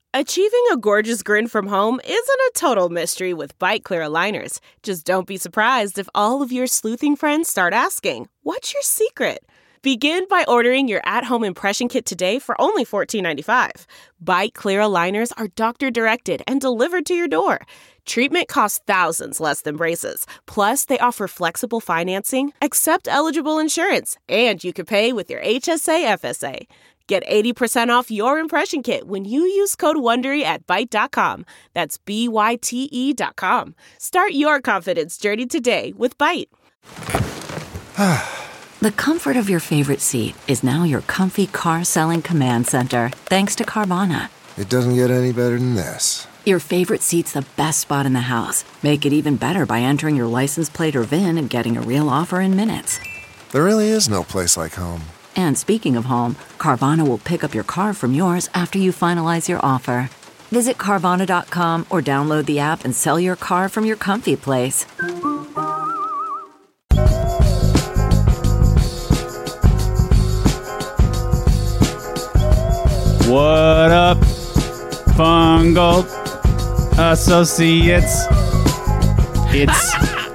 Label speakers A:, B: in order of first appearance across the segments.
A: Achieving a gorgeous grin from home isn't a total mystery with Byte Clear aligners. Just don't be surprised if all of your sleuthing friends start asking, "What's your secret?" Begin by ordering your at-home impression kit today for only $14.95. Byte Clear aligners are doctor-directed and delivered to your door. Treatment costs thousands less than braces. Plus, they offer flexible financing, accept eligible insurance, and you can pay with your HSA FSA. Get 80% off your impression kit when you use code WONDERY at Byte.com. That's BYTE.com. Start your confidence journey today with Byte.
B: The comfort of your favorite seat is now your comfy car selling command center, thanks to Carvana.
C: It doesn't get any better than this.
B: Your favorite seat's the best spot in the house. Make it even better by entering your license plate or VIN and getting a real offer in minutes.
C: There really is no place like home.
B: And speaking of home, Carvana will pick up your car from yours after you finalize your offer. Visit Carvana.com or download the app and sell your car from your comfy place.
D: What up, Fungal Associates? It's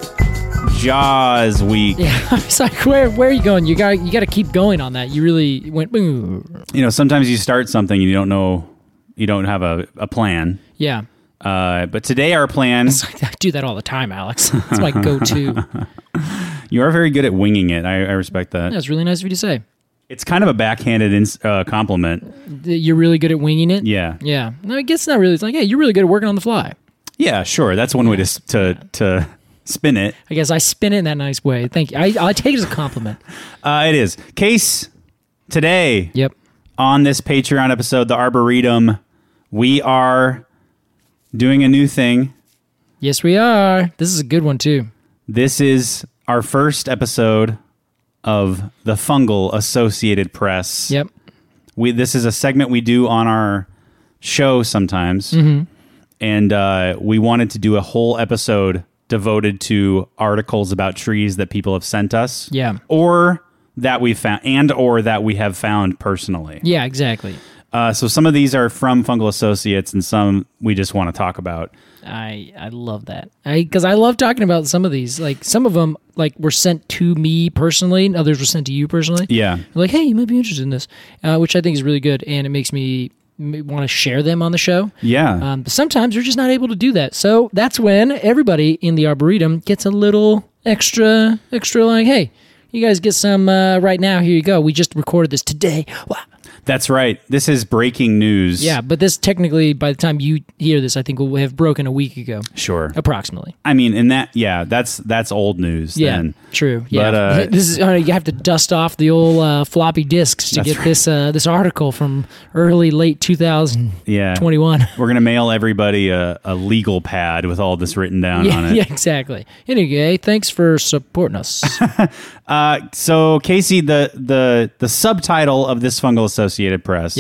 D: Jaws week.
E: Yeah, I was like, where are you going? You got to keep going on that. You really went. Boom.
D: You know, sometimes you start something and you don't know, you don't have a plan.
E: Yeah.
D: But today our plan.
E: I do that all the time, Alex. That's my go-to.
D: You are very good at winging it. I respect that.
E: That's really nice of you to say.
D: It's kind of a backhanded compliment.
E: You're really good at winging it?
D: Yeah.
E: Yeah. No, I guess not really. It's like, hey, you're really good at working on the fly.
D: Yeah, sure. That's one way to spin it.
E: I guess I spin it in that nice way. Thank you. I take it as a compliment.
D: It is. Case today.
E: Yep.
D: On this Patreon episode, The Arboretum, we are doing a new thing.
E: Yes, we are. This is a good one, too.
D: This is our first episode of the Fungal Associated Press.
E: Yep.
D: This is a segment we do on our show sometimes. Mm-hmm. And we wanted to do a whole episode devoted to articles about trees that people have sent us.
E: Yeah.
D: Or that we found, or that we have found personally.
E: Yeah, exactly.
D: So some of these are from Fungal Associates and some we just want to talk about.
E: I love that. Because I love talking about some of these. Like, some of them were sent to me personally, and others were sent to you personally.
D: Yeah.
E: Like, hey, you might be interested in this, which I think is really good, and it makes me want to share them on the show.
D: Yeah.
E: But sometimes we're just not able to do that. So that's when everybody in the Arboretum gets a little extra like, hey, you guys get some right now. Here you go. We just recorded this today. Wow.
D: That's right. This is breaking news.
E: Yeah, but this technically, by the time you hear this, I think will have broken a week ago.
D: Sure.
E: Approximately.
D: I mean, in that, yeah, that's old news.
E: Yeah,
D: then.
E: True. Yeah,
D: but,
E: this is you have to dust off the old floppy disks to get this this article from late 2021.
D: Yeah. We're gonna mail everybody a legal pad with all this written down on it.
E: Yeah, exactly. Anyway, thanks for supporting us.
D: So Casey, the subtitle of this Fungal Associated Press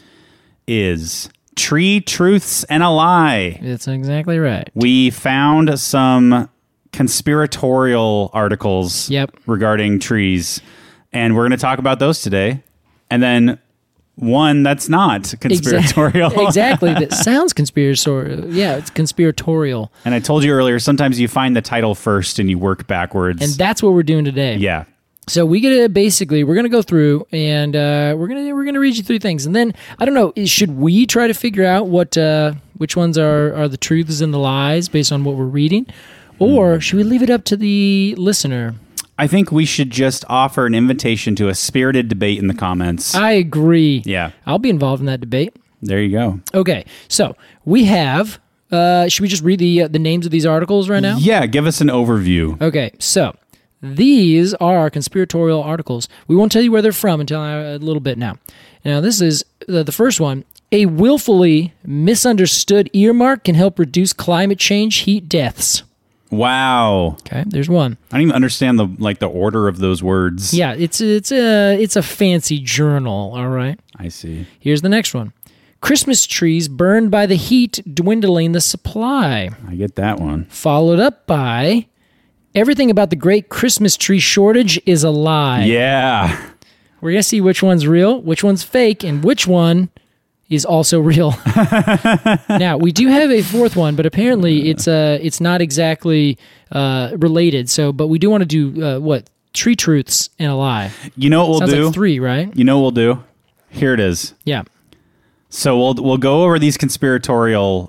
D: is Tree Truths and a Lie.
E: That's exactly right.
D: We found some conspiratorial articles regarding trees, and we're going to talk about those today. And then one that's not conspiratorial.
E: Exactly. That sounds conspiratorial. Yeah, it's conspiratorial.
D: And I told you earlier, sometimes you find the title first and you work backwards.
E: And that's what we're doing today.
D: Yeah.
E: So we're gonna go through and we're gonna read you through things, and then I don't know, should we try to figure out which ones are the truths and the lies based on what we're reading, or should we leave it up to the listener?
D: I think we should just offer an invitation to a spirited debate in the comments.
E: I agree.
D: Yeah,
E: I'll be involved in that debate.
D: There you go.
E: Okay, so we have. Should we just read the names of these articles right now?
D: Yeah, give us an overview.
E: Okay, so. These are conspiratorial articles. We won't tell you where they're from until a little bit now. Now, this is the first one. A willfully misunderstood earmark can help reduce climate change heat deaths.
D: Wow.
E: Okay, there's one.
D: I don't even understand the order of those words.
E: Yeah, it's a fancy journal, all right?
D: I see.
E: Here's the next one. Christmas trees burned by the heat, dwindling the supply.
D: I get that one.
E: Followed up by... Everything about the great Christmas tree shortage is a lie.
D: Yeah.
E: We're going to see which one's real, which one's fake, and which one is also real. Now, we do have a fourth one, but apparently it's not exactly related. So, but we do want to do three truths and a lie.
D: You know what we'll
E: Sounds
D: do?
E: Like three, right?
D: You know what we'll do? Here it is.
E: Yeah.
D: So we'll go over these conspiratorial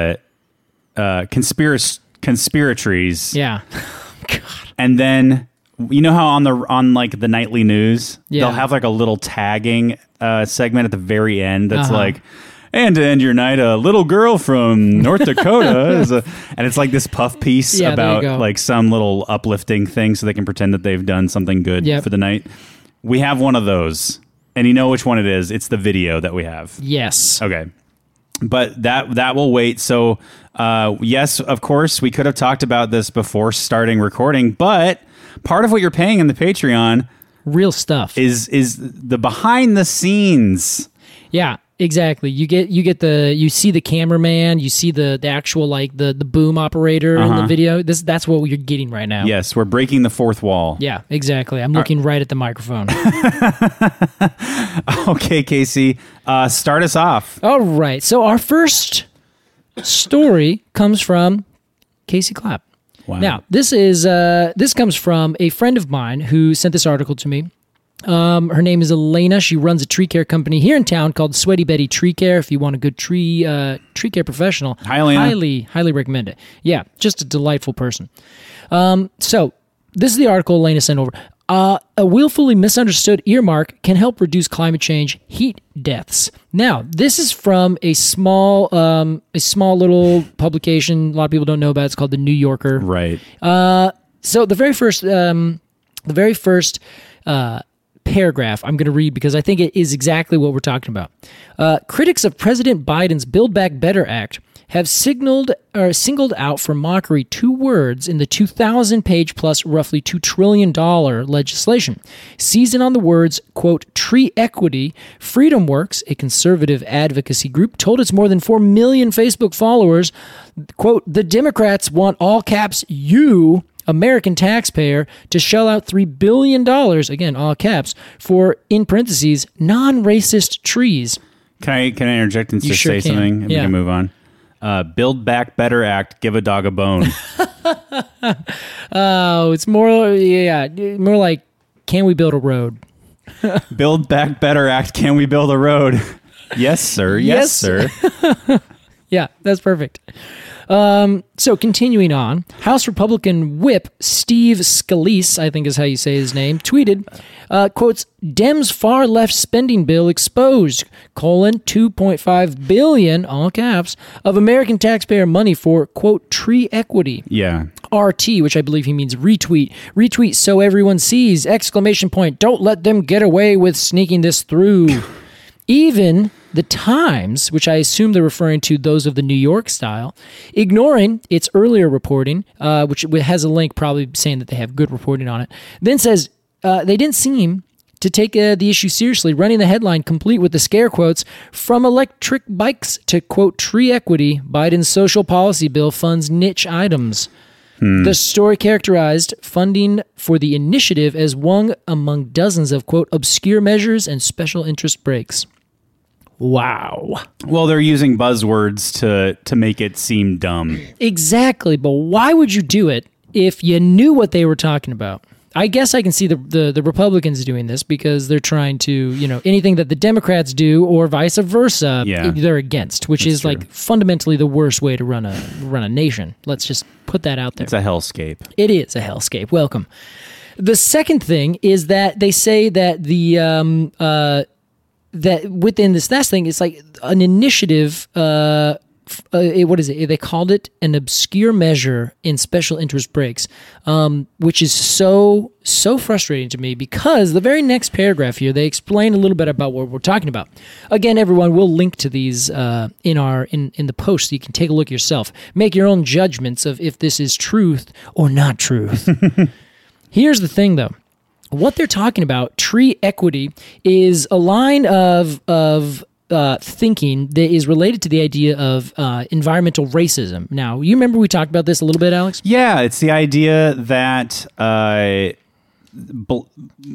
D: conspiratries.
E: Yeah.
D: God. And then you know how on like the nightly news, they'll have like a little tagging segment at the very end that's like, and to end your night, a little girl from North Dakota and it's like this puff piece about like some little uplifting thing so they can pretend that they've done something good for the night. We have one of those. And you know which one it is. It's the video that we have.
E: Yes.
D: Okay. But that will wait. So, yes, of course, we could have talked about this before starting recording, but part of what you're paying in the Patreon,
E: real stuff,
D: is the behind the scenes.
E: Yeah, exactly. You see the cameraman, you see the actual like the boom operator in the video. That's what you're getting right now.
D: Yes, we're breaking the fourth wall.
E: Yeah, exactly. I'm looking right at the microphone.
D: Okay, Casey, start us off.
E: All right. So our first story comes from Casey Clapp.
D: Wow.
E: Now, this comes from a friend of mine who sent this article to me. Her name is Elena. She runs a tree care company here in town called Sweaty Betty Tree Care. If you want a good tree care professional,
D: hi, Elena.
E: highly recommend it. Yeah, just a delightful person. So this is the article Elena sent over. A willfully misunderstood earmark can help reduce climate change heat deaths. Now, this is from a small little publication. A lot of people don't know about it. It's called The New Yorker.
D: Right.
E: So the very first paragraph I'm going to read because I think it is exactly what we're talking about. Critics of President Biden's Build Back Better Act have singled out for mockery two words in the 2,000-page plus roughly $2 trillion legislation. Seizing on the words, quote, tree equity, FreedomWorks, a conservative advocacy group, told its more than 4 million Facebook followers, quote, the Democrats want all caps you, American taxpayer, to shell out $3 billion, again, all caps, for, in parentheses, non-racist trees.
D: Can I interject and just say something? And we can move on. Build Back Better Act, give a dog a bone.
E: Oh, it's more like, can we build a road?
D: Build Back Better Act, can we build a road? Yes, sir. Yes, sir.
E: Yeah, that's perfect. So continuing on, House Republican Whip Steve Scalise, I think is how you say his name, tweeted, quotes, Dems far left spending bill exposed, $2.5 billion, all caps, of American taxpayer money for, quote, tree equity.
D: Yeah.
E: RT, which I believe he means retweet. Retweet so everyone sees, exclamation point, don't let them get away with sneaking this through. Even the Times, which I assume they're referring to those of the New York style, ignoring its earlier reporting, which has a link probably saying that they have good reporting on it, then says they didn't seem to take the issue seriously, running the headline complete with the scare quotes, from electric bikes to, quote, tree equity, Biden's social policy bill funds niche items. The story characterized funding for the initiative as one among dozens of, quote, obscure measures and special interest breaks. Wow.
D: Well, they're using buzzwords to make it seem dumb.
E: Exactly, but why would you do it if you knew what they were talking about? I guess I can see the Republicans doing this because they're trying to, anything that the Democrats do or vice versa, they're against, which is like fundamentally the worst way to run a nation. Let's just put that out there.
D: It's a hellscape.
E: It is a hellscape. Welcome. The second thing is that they say that that within this last thing, it's like an initiative. What is it? They called it an obscure measure in special interest breaks, which is so frustrating to me because the very next paragraph here, they explain a little bit about what we're talking about. Again, everyone, we'll link to these in the post so you can take a look yourself. Make your own judgments of if this is truth or not truth. Here's the thing, though. What they're talking about, tree equity, is a line of thinking that is related to the idea of environmental racism. Now, you remember we talked about this a little bit, Alex?
D: Yeah, it's the idea that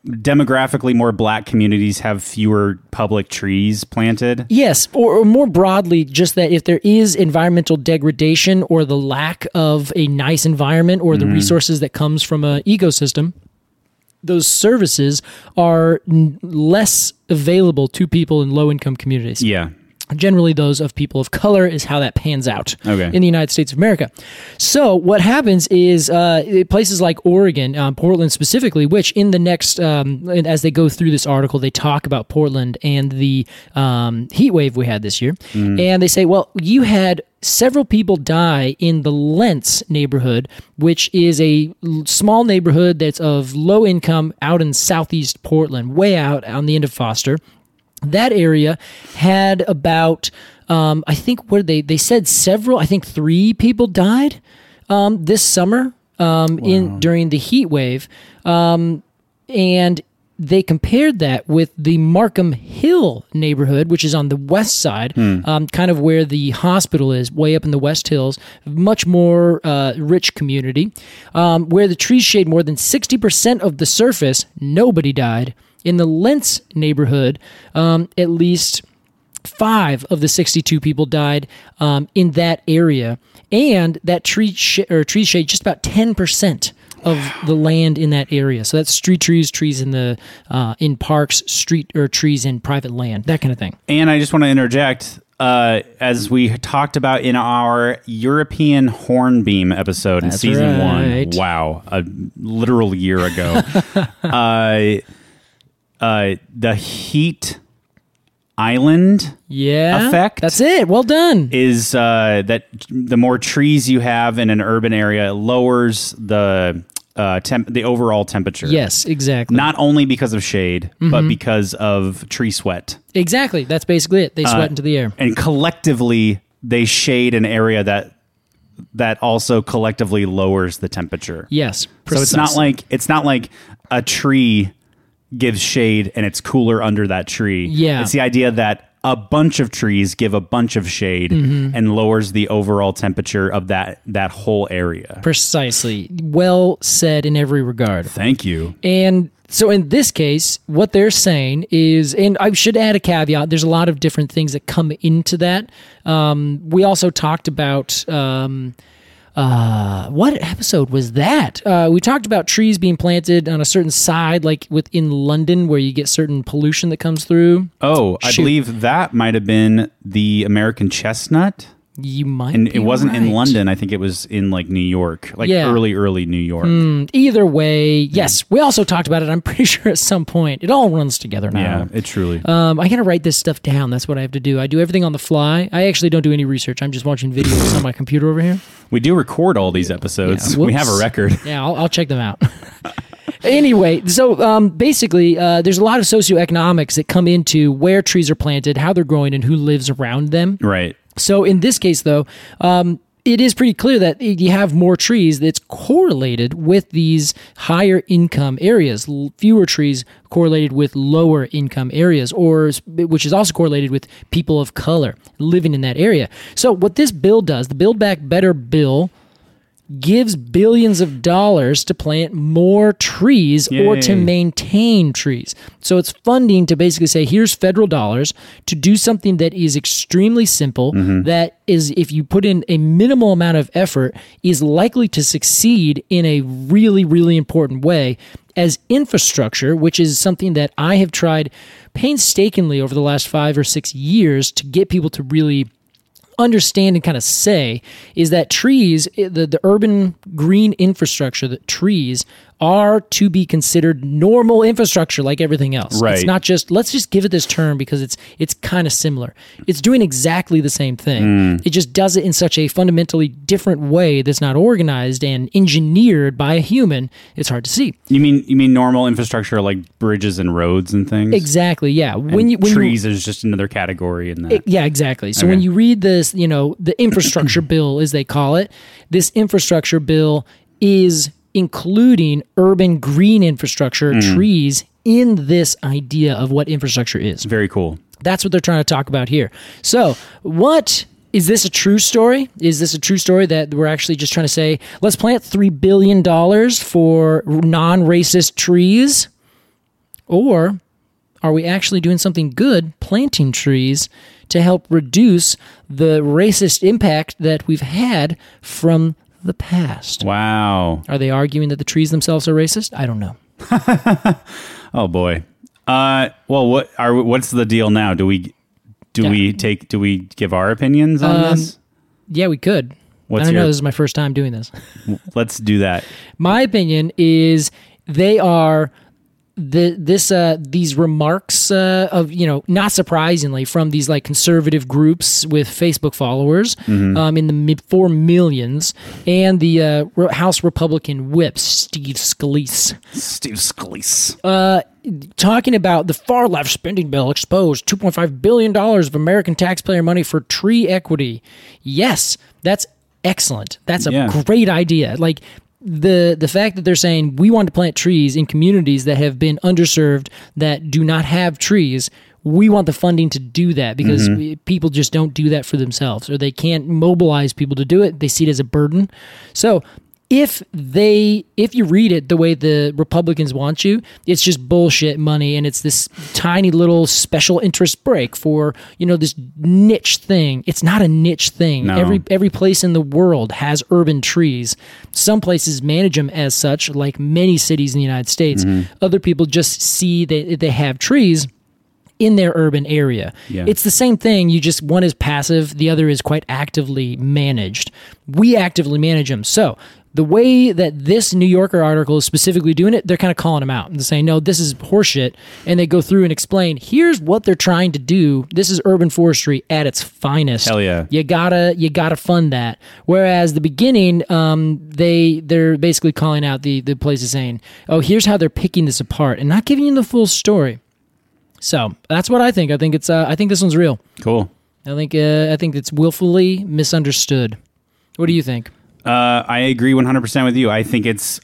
D: demographically more black communities have fewer public trees planted.
E: Yes, or more broadly, just that if there is environmental degradation or the lack of a nice environment or the resources that comes from an ecosystem, those services are less available to people in low-income communities.
D: Yeah.
E: Generally, those of people of color is how that pans out
D: Okay.
E: in the United States of America. So what happens is places like Oregon, Portland specifically, which in the next, as they go through this article, they talk about Portland and the heat wave we had this year. And they say, well, you had several people die in the Lentz neighborhood, which is a small neighborhood that's of low income out in southeast Portland, way out on the end of Foster. That area had about, I think, they said several, I think 3 people died this summer during the heat wave. And they compared that with the Markham Hill neighborhood, which is on the west side, kind of where the hospital is, way up in the West Hills, much more rich community, where the trees shade more than 60% of the surface. Nobody died. In the Lentz neighborhood, at least 5 of the 62 people died in that area, and that trees shade just about 10% of the land in that area. So that's street trees, trees in parks, street or trees in private land, that kind of thing.
D: And I just want to interject. As we talked about in our European hornbeam episode in season 1. Wow, a literal year ago. The heat island effect.
E: That's it. Well done.
D: Is that the more trees you have in an urban area, it lowers the overall temperature.
E: Yes, exactly.
D: Not only because of shade, but because of tree sweat.
E: Exactly. That's basically it. They sweat into the air.
D: And collectively, they shade an area that also collectively lowers the temperature.
E: Yes, precisely.
D: So it's not like a tree gives shade and it's cooler under that tree.
E: Yeah.
D: It's the idea that a bunch of trees give a bunch of shade and lowers the overall temperature of that whole area.
E: Precisely. Well said in every regard.
D: Thank you.
E: And so in this case, what they're saying is, and I should add a caveat, there's a lot of different things that come into that. We also talked about... what episode was that? We talked about trees being planted on a certain side, like within London, where you get certain pollution that comes through.
D: Oh, I believe that might have been the American chestnut.
E: You might,
D: and it wasn't
E: right.
D: in London. I think it was in like New York, early New York.
E: Either way, yes. We also talked about it. I'm pretty sure at some point it all runs together now.
D: Yeah, it truly.
E: I gotta write this stuff down. That's what I have to do. I do everything on the fly. I actually don't do any research. I'm just watching videos on my computer over here.
D: We do record all these episodes.
E: Yeah,
D: we have a record.
E: Yeah, I'll check them out. Anyway, so basically, there's a lot of socioeconomics that come into where trees are planted, how they're growing, and who lives around them.
D: Right.
E: So in this case, though, it is pretty clear that you have more trees that's correlated with these higher income areas, fewer trees correlated with lower income areas, which is also correlated with people of color living in that area. So what this bill does, the Build Back Better bill, gives billions of dollars to plant more trees or to maintain trees. So it's funding to basically say, here's federal dollars to do something that is extremely simple, that is, if you put in a minimal amount of effort, is likely to succeed in a really, really important way as infrastructure, which is something that I have tried painstakingly over the last 5 or 6 years to get people to really understand and kind of say, is that trees, the urban green infrastructure, that trees are to be considered normal infrastructure like everything else.
D: Right.
E: It's not just, let's just give it this term because it's kind of similar. It's doing exactly the same thing. It just does it in such a fundamentally different way that's not organized and engineered by a human. It's hard to see.
D: You mean normal infrastructure like bridges and roads and things?
E: Exactly, yeah.
D: When trees is just another category in that.
E: Yeah, exactly. So when you read this, the infrastructure bill, as they call it, this infrastructure bill is including urban green infrastructure, trees, in this idea of what infrastructure is.
D: Very cool.
E: That's what they're trying to talk about here. So is this a true story? Is this a true story that we're actually just trying to say, let's plant $3 billion for non-racist trees? Or are we actually doing something good, planting trees to help reduce the racist impact that we've had from the past?
D: Wow.
E: Are they arguing that the trees themselves are racist? I don't know.
D: Oh boy. Well, what's the deal now? Do we give our opinions on this?
E: Yeah, we could. I don't know. This is my first time doing this.
D: Let's do that.
E: My opinion is they are these remarks of, not surprisingly, from these like conservative groups with Facebook followers in the 4 millions, and the House Republican whip Steve Scalise. Talking about the far left spending bill exposed $2.5 billion of American taxpayer money for tree equity. Yes, that's excellent. That's a great idea. Like, the fact that they're saying we want to plant trees in communities that have been underserved, that do not have trees, we want the funding to do that, because people just don't do that for themselves, or they can't mobilize people to do it. They see it as a burden. So if you read it the way the Republicans want you, it's just bullshit money, and it's this tiny little special interest break for, this niche thing. It's not a niche thing.
D: No.
E: Every place in the world has urban trees. Some places manage them as such, like many cities in the United States. Other people just see that they have trees in their urban area.
D: Yeah.
E: It's the same thing. One is passive, the other is quite actively managed. We actively manage them. So the way that this New Yorker article is specifically doing it, they're kind of calling them out and they're saying, no, this is horseshit. And they go through and explain, here's what they're trying to do. This is urban forestry at its finest.
D: Hell yeah.
E: You gotta fund that. Whereas the beginning, they're basically calling out the places, saying, oh, here's how they're picking this apart, and not giving you the full story. So that's what I think. I think this one's real.
D: Cool.
E: I think it's willfully misunderstood. What do you think?
D: I agree 100% with you. I think it's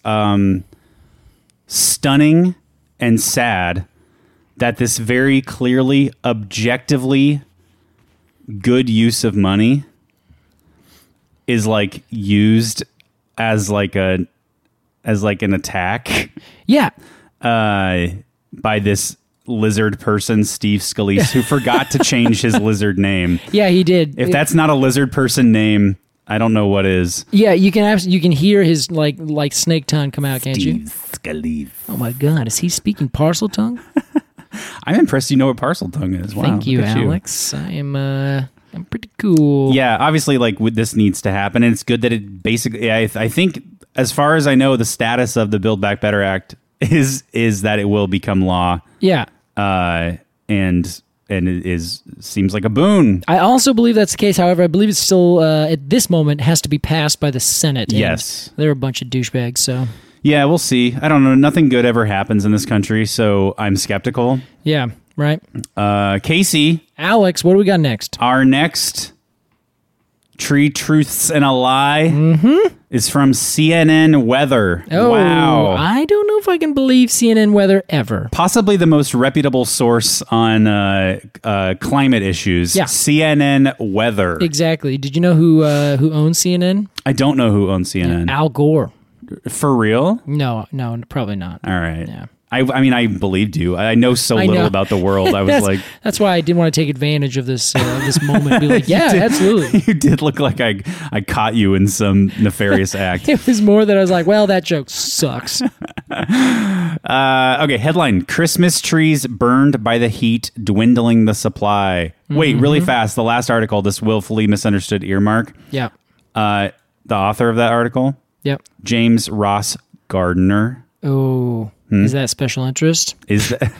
D: stunning and sad that this very clearly, objectively good use of money is like used as like an attack.
E: Yeah.
D: By this lizard person, Steve Scalise, who forgot to change his lizard name.
E: Yeah, he did.
D: If that's not a lizard person name, I don't know what is.
E: Yeah, you can hear his like snake tongue come out, can't you?
D: Scalise.
E: Oh my God, is he speaking parcel tongue?
D: I'm impressed you know what parcel tongue is. Wow,
E: thank you, Alex. I'm pretty cool.
D: Yeah, obviously, this needs to happen, and it's good that it basically. I think, as far as I know, the status of the Build Back Better Act is that it will become law.
E: Yeah.
D: And it seems like a boon.
E: I also believe that's the case. However, I believe it's still at this moment has to be passed by the Senate.
D: Yes,
E: they're a bunch of douchebags. So
D: yeah, we'll see. I don't know. Nothing good ever happens in this country, so I'm skeptical.
E: Yeah, right.
D: Casey,
E: Alex, what do we got next?
D: Our next Tree Truths and a Lie is from CNN Weather.
E: Oh,
D: wow.
E: I don't know if I can believe CNN Weather ever.
D: Possibly the most reputable source on climate issues.
E: Yeah.
D: CNN Weather.
E: Exactly. Did you know who owns CNN?
D: I don't know who owns CNN.
E: Al Gore.
D: For real?
E: No, probably not.
D: All right.
E: Yeah.
D: I mean, I believed you. I know so little about the world. I was like...
E: That's why I didn't want to take advantage of this moment. Be like, yeah, absolutely.
D: You did look like I caught you in some nefarious act.
E: It was more that I was like, well, that joke sucks.
D: Okay, headline. Christmas trees burned by the heat, dwindling the supply. Wait, really fast. The last article, this willfully misunderstood earmark.
E: Yeah.
D: The author of that article?
E: Yep.
D: James Ross Gardner.
E: Oh... Is that special interest?
D: Is that?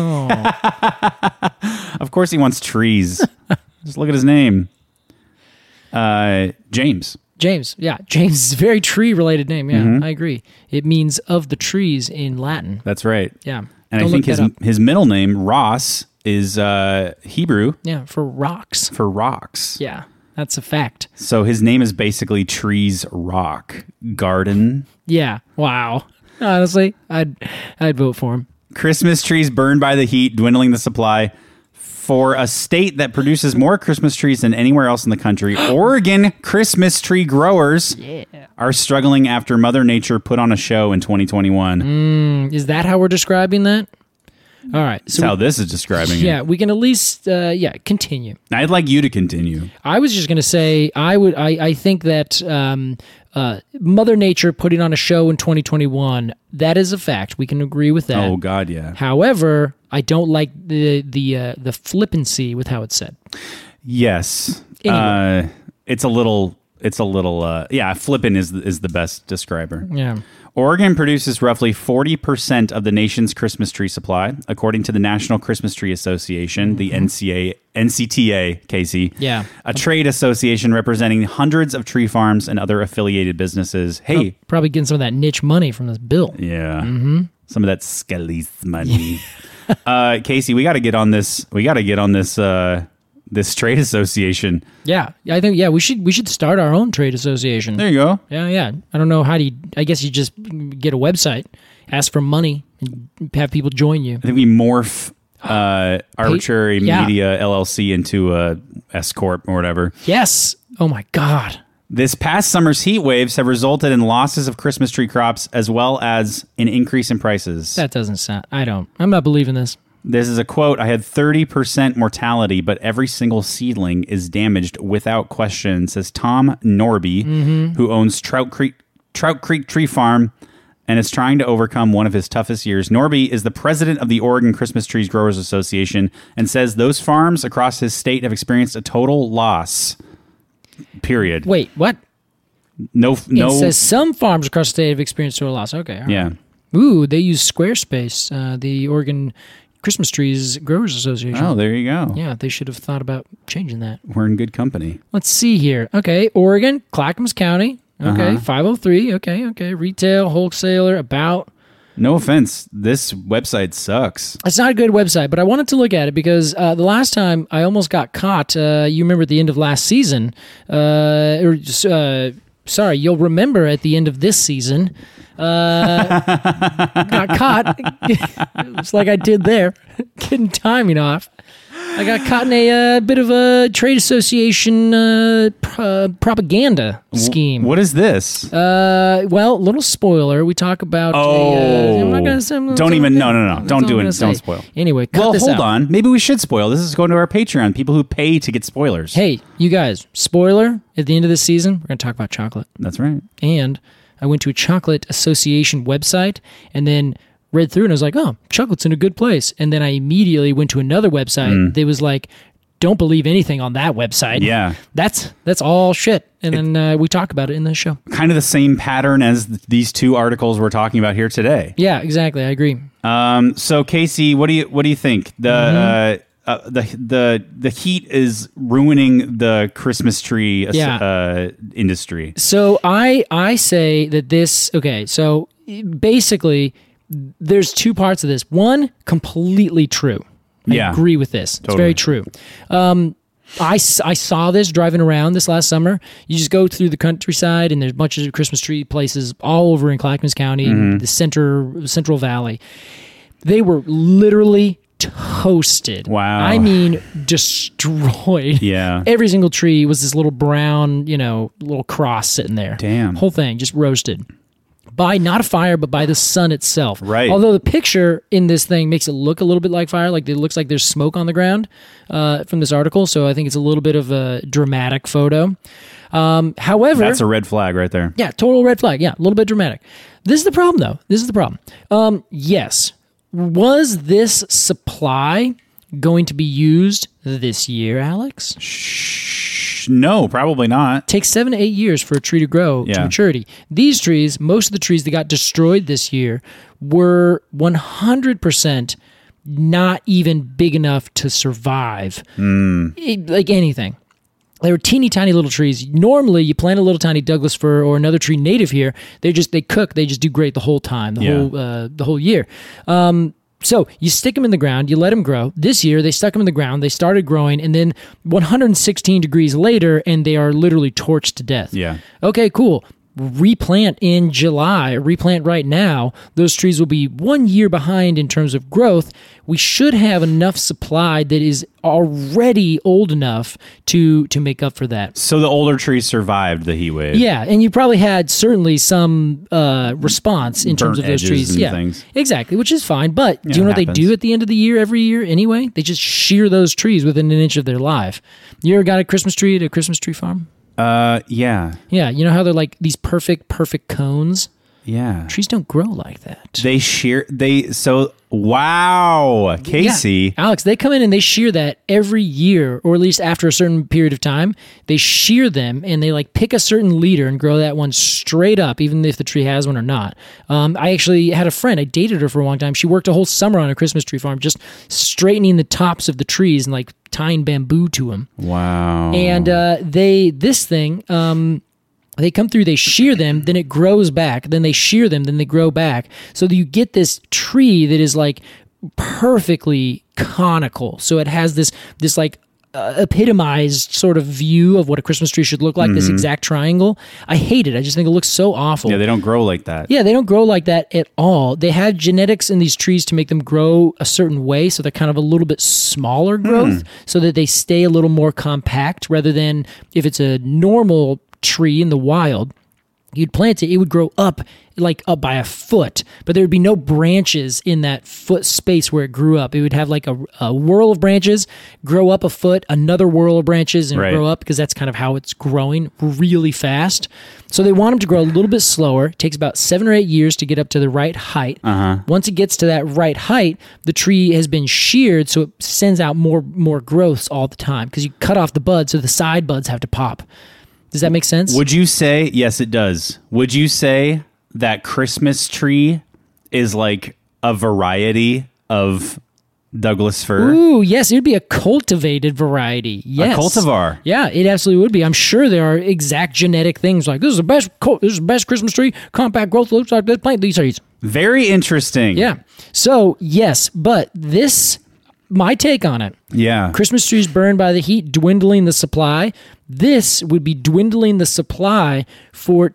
D: Of course he wants trees. Just look at his name. James.
E: James, yeah. James is a very tree-related name, yeah. I agree. It means of the trees in Latin.
D: That's right.
E: Yeah.
D: And I think his middle name, Ross, is Hebrew.
E: Yeah, for rocks.
D: For rocks.
E: Yeah, that's a fact.
D: So his name is basically Trees Rock Garden.
E: Yeah, wow. Honestly, I'd vote for him.
D: Christmas trees burned by the heat, dwindling the supply. For a state that produces more Christmas trees than anywhere else in the country, Oregon Christmas tree growers are struggling after Mother Nature put on a show in 2021.
E: Is that how we're describing that? All right.
D: That's how this is describing
E: Yeah,
D: it.
E: we can at least continue.
D: I'd like you to continue.
E: I was just going to say I think that Mother Nature putting on a show in 2021, that is a fact. We can agree with that.
D: Oh God, yeah.
E: However, I don't like the flippancy with how it's said.
D: Yes.
E: Anyway.
D: It's a little flippant is the best describer.
E: Yeah.
D: Oregon produces roughly 40% of the nation's Christmas tree supply, according to the National Christmas Tree Association, the NCTA, Casey.
E: Yeah.
D: A trade association representing hundreds of tree farms and other affiliated businesses. Hey.
E: Probably getting some of that niche money from this bill.
D: Yeah. Some of that Skelly's money. Casey, we got to get on this. We got to get on this trade association.
E: Yeah, I think we should start our own trade association.
D: There you go.
E: Yeah. I don't know how I guess you just get a website, ask for money, and have people join you.
D: I think we morph Arbitrary Media LLC into a S Corp or whatever.
E: Yes. Oh my God.
D: This past summer's heat waves have resulted in losses of Christmas tree crops as well as an increase in prices.
E: That doesn't sound. I'm not believing this.
D: This is a quote. I had 30% mortality, but every single seedling is damaged without question, says Tom Norby, who owns Trout Creek Tree Farm and is trying to overcome one of his toughest years. Norby is the president of the Oregon Christmas Trees Growers Association and says those farms across his state have experienced a total loss. Period.
E: Wait, what?
D: No.
E: It says some farms across the state have experienced total loss. Okay. All
D: Yeah.
E: right. Ooh, they use Squarespace, the Oregon Christmas Trees Growers Association.
D: Oh, there you go.
E: Yeah, they should have thought about changing that.
D: We're in good company.
E: Let's see here. Okay, Oregon, Clackamas County. Okay, 503. Okay. Retail, wholesaler, about.
D: No offense. This website sucks.
E: It's not a good website, but I wanted to look at it because the last time I almost got caught, you remember at the end of last season, sorry, you'll remember at the end of this season, got caught. It's like I did there, getting timing off. I got caught in a bit of a trade association propaganda scheme.
D: What is this?
E: Well, little spoiler. We talk about. I'm not gonna say.
D: Don't even. No. Don't do it. Don't spoil.
E: Anyway, cut this
D: hold
E: out.
D: on. Maybe we should spoil. This is going to our Patreon. People who pay to get spoilers.
E: Hey, you guys! Spoiler. At the end of this season, we're gonna talk about chocolate.
D: That's right.
E: And I went to a chocolate association website and then read through and I was like, oh, chocolate's in a good place. And then I immediately went to another website that was like, don't believe anything on that website.
D: Yeah.
E: That's all shit. And then we talk about it in the show.
D: Kind of the same pattern as these two articles we're talking about here today.
E: Yeah, exactly. I agree.
D: So Casey, what do you think? The heat is ruining the Christmas tree industry.
E: So I say that this, okay, so basically there's two parts of this. One, completely true. I agree with this. Totally. It's very true. I saw this driving around this last summer. You just go through the countryside and there's a bunch of Christmas tree places all over in Clackamas County, the Central Valley. They were literally toasted.
D: Wow.
E: I mean, destroyed.
D: Yeah.
E: Every single tree was this little brown, little cross sitting there.
D: Damn.
E: Whole thing just roasted. By not a fire, but by the sun itself.
D: Right.
E: Although the picture in this thing makes it look a little bit like fire, like it looks like there's smoke on the ground from this article. So I think it's a little bit of a dramatic photo. However,
D: that's a red flag right there.
E: Yeah, total red flag. Yeah, a little bit dramatic. This is the problem, though. This is the problem. Yes. Was this supply going to be used this year, Alex?
D: No, probably not.
E: Takes 7 to 8 years for a tree to grow to maturity. These trees, most of the trees that got destroyed this year were 100% not even big enough to survive. Like anything. They were teeny tiny little trees. Normally, you plant a little tiny Douglas fir or another tree native here. They cook. They just do great the whole time, the whole year. So you stick them in the ground, you let them grow. This year, they stuck them in the ground, they started growing, and then 116 degrees later, and they are literally torched to death.
D: Yeah.
E: Okay, cool. replant in July, replant right now, those trees will be 1 year behind in terms of growth. We should have enough supply that is already old enough to make up for that.
D: So the older trees survived the heat wave.
E: Yeah, and you probably had certainly some response in terms of those trees.
D: And
E: yeah,
D: things.
E: Exactly, which is fine. But do
D: Yeah,
E: you know what
D: happens.
E: they do at the end of the year every year anyway? They just shear those trees within an inch of their life. You ever got a Christmas tree at a Christmas tree farm?
D: Yeah.
E: Yeah, you know how they're like these perfect cones?
D: Yeah.
E: Trees don't grow like that.
D: Wow, Casey.
E: Yeah. Alex, they come in and they shear that every year, or at least after a certain period of time. They shear them and they like pick a certain leader and grow that one straight up, even if the tree has one or not. I actually had a friend, I dated her for a long time. She worked a whole summer on a Christmas tree farm, just straightening the tops of the trees and like tying bamboo to them.
D: Wow.
E: And they come through, they shear them, then it grows back, then they shear them, then they grow back. So that you get this tree that is like perfectly conical. So it has this like epitomized sort of view of what a Christmas tree should look like, this exact triangle. I hate it. I just think it looks so awful.
D: Yeah, they don't grow like that.
E: Yeah, they don't grow like that at all. They have genetics in these trees to make them grow a certain way, so they're kind of a little bit smaller growth, so that they stay a little more compact, rather than if it's a normal tree in the wild, you'd plant it, it would grow up by a foot, but there would be no branches in that foot space where it grew up. It would have like a whirl of branches, grow up a foot, another whirl of branches, and grow up, because that's kind of how it's growing really fast. So they want them to grow a little bit slower. It takes about 7 or 8 years to get up to the right height. Once it gets to that right height, the tree has been sheared, so it sends out more growths all the time, because you cut off the bud, so the side buds have to pop. Does that make sense?
D: Would you say, yes, it does. Would you say that Christmas tree is like a variety of Douglas fir?
E: Ooh, yes, it would be a cultivated variety. Yes.
D: A cultivar.
E: Yeah, it absolutely would be. I'm sure there are exact genetic things like, this is the best Christmas tree, compact growth, looks like this, plant these trees.
D: Very interesting.
E: Yeah. So, yes, but my take on it.
D: Yeah.
E: Christmas trees burned by the heat, dwindling the supply. This would be dwindling the supply for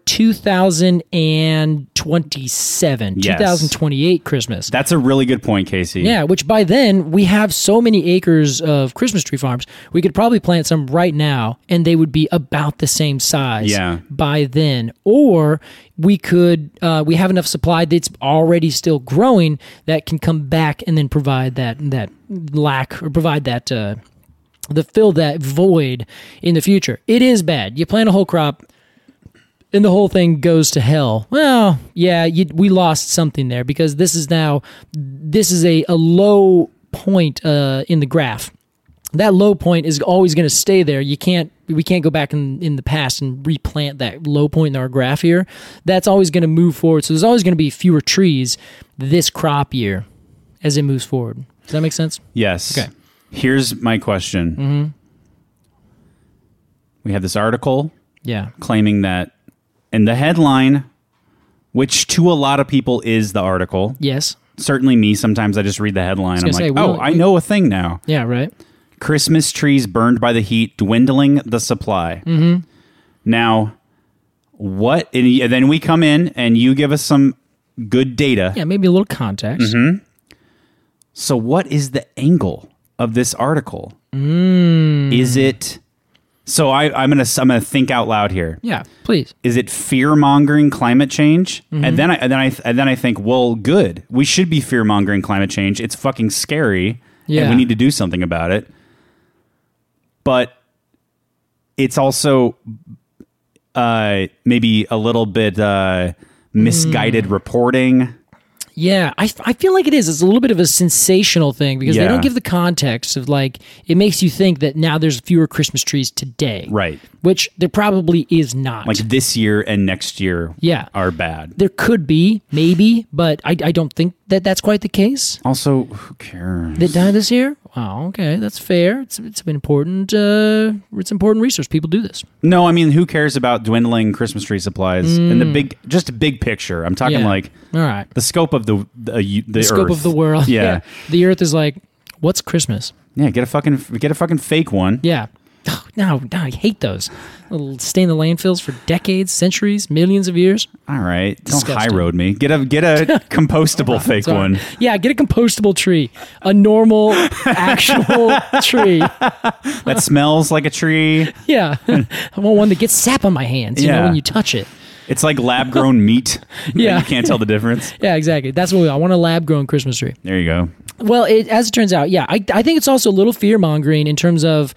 E: 2027,
D: Yes.
E: 2028 Christmas.
D: That's a really good point, Casey.
E: Yeah, which by then, we have so many acres of Christmas tree farms, we could probably plant some right now, and they would be about the same size by then. Or we could, we have enough supply that's already still growing that can come back and then provide that lack, or provide that fill that void in the future. It is bad. You plant a whole crop and the whole thing goes to hell. Well, yeah, we lost something there, because this is a low point in the graph. That low point is always going to stay there. We can't go back in the past and replant that low point in our graph here. That's always going to move forward. So there's always going to be fewer trees this crop year as it moves forward. Does that make sense?
D: Yes.
E: Okay.
D: Here's my question. We have this article claiming that, in the headline, which to a lot of people is the article.
E: Yes.
D: Certainly me, sometimes I just read the headline. I'm like, I know a thing now.
E: Yeah, right.
D: Christmas trees burned by the heat, dwindling the supply. Now, what? And then we come in and you give us some good data.
E: Yeah, maybe a little context.
D: So what is the angle of this article? Is it? So I'm gonna think out loud here.
E: Yeah, please.
D: Is it fear mongering climate change? And then I think, well, good. We should be fear mongering climate change. It's fucking scary, and we need to do something about it. But it's also maybe a little bit misguided reporting.
E: Yeah, I feel like it is. It's a little bit of a sensational thing, because they don't give the context of, like, it makes you think that now there's fewer Christmas trees today. Right. Which there probably is not.
D: Like this year and next year are bad.
E: There could be, maybe, but I don't think that that's quite the case.
D: Also, who cares?
E: They died this year? Oh, okay, that's fair. It's an important important resource. People do this.
D: No, I mean, who cares about dwindling Christmas tree supplies in the big picture? I'm talking like,
E: all right,
D: the scope of the
E: scope
D: Earth.
E: of the world.
D: Yeah.
E: The Earth is like, what's Christmas?
D: Yeah, get a fucking fake one.
E: Yeah. Oh, no, I hate those. It'll stay in the landfills for decades, centuries, millions of years.
D: All right. Don't
E: Disgusting.
D: high road me. Get a compostable fake
E: Sorry.
D: one.
E: Yeah, get a compostable tree. A normal, actual tree.
D: That smells like a tree.
E: Yeah. I want one that gets sap on my hands, you know,
D: Yeah.
E: when you touch it.
D: It's like lab grown meat.
E: Yeah.
D: You can't tell the difference.
E: Yeah, exactly. That's what I want, a lab-grown Christmas tree.
D: There you go.
E: Well, as it turns out, yeah, I think it's also a little fear-mongering in terms of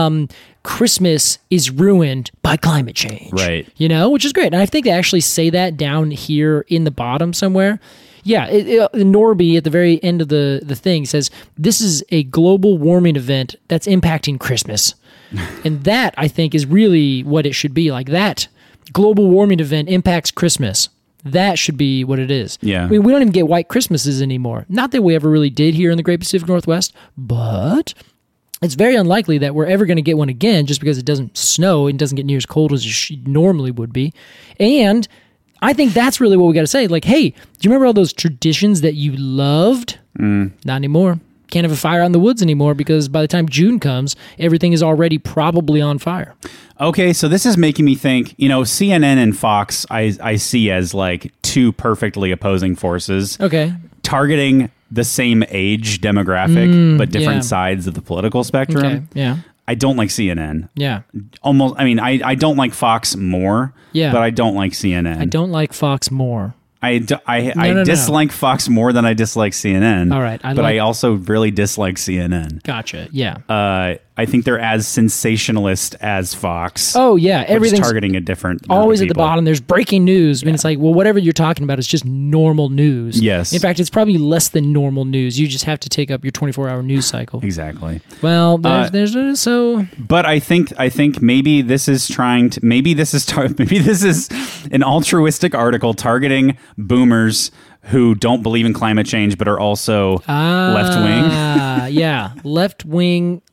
E: Christmas is ruined by climate change.
D: Right.
E: You know, which is great. And I think they actually say that down here in the bottom somewhere. Yeah, Norby at the very end of the thing says, this is a global warming event that's impacting Christmas. And that, I think, is really what it should be. Like that global warming event impacts Christmas. That should be what it is.
D: Yeah.
E: I mean, we don't even get white Christmases anymore. Not that we ever really did here in the Great Pacific Northwest, but it's very unlikely that we're ever going to get one again just because it doesn't snow and doesn't get near as cold as it normally would be. And I think that's really what we got to say. Like, hey, do you remember all those traditions that you loved? Not anymore. Can't have a fire out in the woods anymore because by the time June comes, everything is already probably on fire.
D: Okay, so this is making me think, CNN and Fox I see as like two perfectly opposing forces.
E: Okay.
D: Targeting the same age demographic, but different
E: yeah.
D: sides of the political spectrum.
E: Okay. Yeah.
D: I don't like CNN.
E: Yeah.
D: Almost, I don't like Fox more,
E: Yeah.
D: but I don't like CNN.
E: I don't like Fox more.
D: I
E: No.
D: dislike Fox more than I dislike CNN.
E: All right,
D: but I also really dislike CNN.
E: Gotcha. Yeah.
D: I think they're as sensationalist as Fox.
E: Oh yeah,
D: Everything's
E: everything's
D: targeting a different amount of
E: always at the
D: people.
E: bottom. There's breaking news. I mean, it's like, well, whatever you're talking about is just normal news.
D: Yes.
E: In fact, it's probably less than normal news. You just have to take up your 24-hour news cycle.
D: Exactly.
E: Well, there's so.
D: But I think maybe this is maybe this is an altruistic article targeting boomers who don't believe in climate change but are also left wing.
E: Yeah, left wing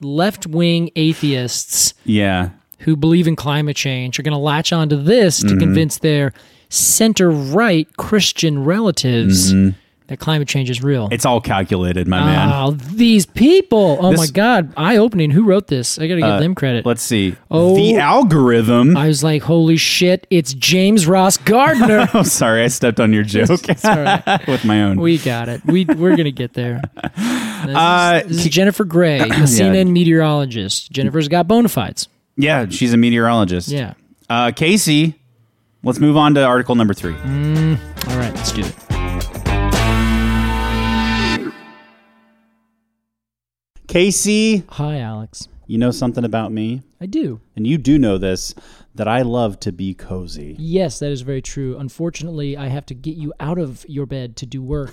E: atheists
D: Yeah.
E: who believe in climate change are going to latch onto this to convince their center right Christian relatives that climate change is real.
D: It's all calculated, my man.
E: Oh, these people. Oh, my God. Eye-opening. Who wrote this? I got to give them credit.
D: Let's see.
E: Oh.
D: The algorithm.
E: I was like, holy shit, it's James Ross Gardner.
D: Oh, sorry. I stepped on your joke
E: It's all right.
D: with my own.
E: We got it. We're going to get there. This is Jennifer Gray, a CNN meteorologist. Jennifer's got bona fides.
D: Yeah, she's a meteorologist.
E: Yeah.
D: Casey, let's move on to article number 3.
E: All right, let's do it.
D: Casey,
E: Hi, Alex.
D: you know something about me?
E: I do.
D: And you do know this, that I love to be cozy.
E: Yes, that is very true. Unfortunately, I have to get you out of your bed to do work,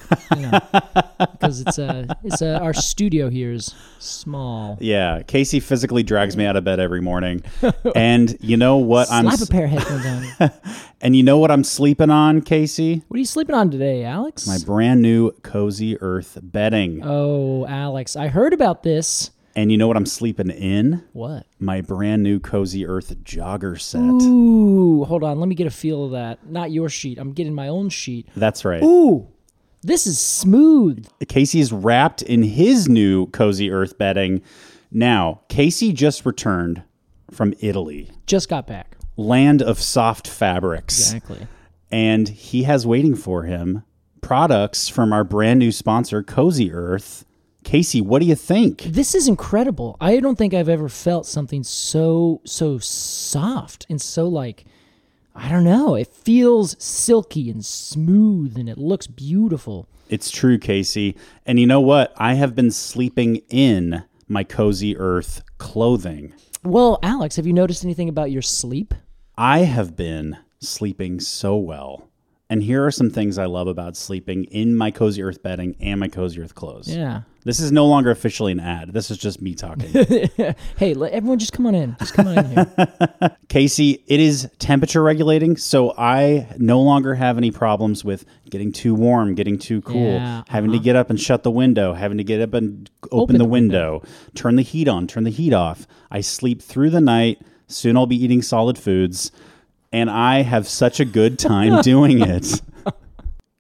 E: because it's our studio here is small.
D: Yeah, Casey physically drags me out of bed every morning. And you know what?
E: Slap a pair of headphones on.
D: And you know what I'm sleeping on, Casey?
E: What are you sleeping on today, Alex?
D: My brand new Cozy Earth bedding.
E: Oh, Alex, I heard about this.
D: And you know what I'm sleeping in?
E: What?
D: My brand new Cozy Earth jogger set.
E: Ooh, hold on. Let me get a feel of that. Not your sheet. I'm getting my own sheet.
D: That's right.
E: Ooh, this is smooth.
D: Casey's wrapped in his new Cozy Earth bedding. Now, Casey just returned from Italy,
E: Just got back.
D: land of soft fabrics.
E: Exactly.
D: And he has waiting for him products from our brand new sponsor, Cozy Earth. Casey, what do you think?
E: This is incredible. I don't think I've ever felt something so soft and so like, I don't know. It feels silky and smooth and it looks beautiful.
D: It's true, Casey. And you know what? I have been sleeping in my Cozy Earth clothing.
E: Well, Alex, have you noticed anything about your sleep?
D: I have been sleeping so well. And here are some things I love about sleeping in my Cozy Earth bedding and my Cozy Earth clothes.
E: Yeah.
D: This is no longer officially an ad. This is just me talking.
E: Hey, everyone just come on in. Just come on in here.
D: Casey, it is temperature regulating, so I no longer have any problems with getting too warm, getting too cool,
E: Yeah,
D: having to get up and shut the window, having to get up and open the window, turn the heat on, turn the heat off. I sleep through the night. Soon I'll be eating solid foods, and I have such a good time doing it.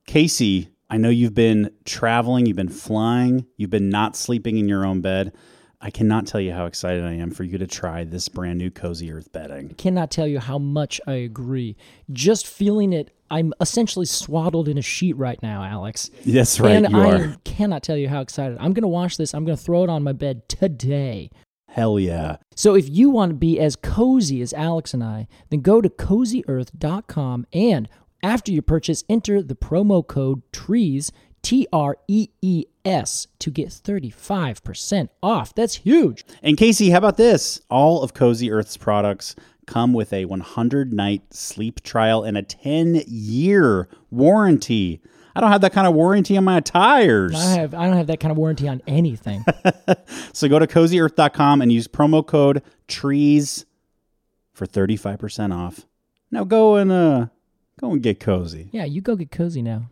D: Casey, I know you've been traveling, you've been flying, you've been not sleeping in your own bed. I cannot tell you how excited I am for you to try this brand new Cozy Earth bedding.
E: Cannot tell you how much I agree. Just feeling it, I'm essentially swaddled in a sheet right now, Alex.
D: That's right,
E: and
D: you
E: I
D: are.
E: Cannot tell you how excited. I'm going to wash this. I'm going to throw it on my bed today.
D: Hell yeah.
E: So if you want to be as cozy as Alex and I, then go to CozyEarth.com and after you purchase, enter the promo code TREES, TREES, to get 35% off. That's huge.
D: And Casey, how about this? All of Cozy Earth's products come with a 100-night sleep trial and a 10-year warranty. I don't have that kind of warranty on my tires.
E: I don't have that kind of warranty on anything.
D: So go to CozyEarth.com and use promo code TREES for 35% off. Now go and get cozy.
E: Yeah, you go get cozy now.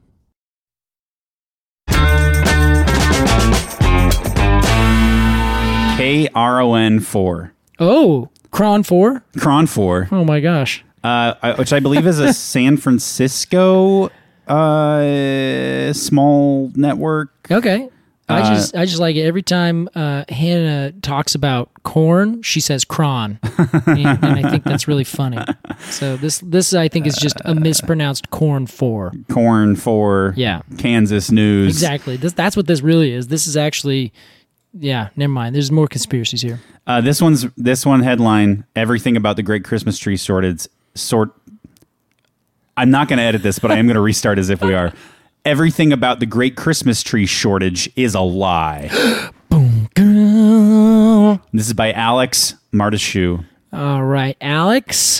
D: KRON4.
E: Oh, Cron 4?
D: Cron 4.
E: Oh my gosh.
D: Which I believe is a San Francisco small network.
E: Okay. I just like it. Every time Hannah talks about corn, she says cron. and I think that's really funny. So this I think is just a mispronounced corn 4.
D: Corn 4.
E: Yeah.
D: Kansas News.
E: Exactly. That's what this really is. This is actually... Yeah, never mind. There's more conspiracies here.
D: This one headline, everything about the Great Christmas Tree I'm not going to edit this, but I am going to restart as if we are. Everything about the Great Christmas Tree shortage is a lie.
E: Boom, girl.
D: This is by Alex Martishu.
E: All right, Alex.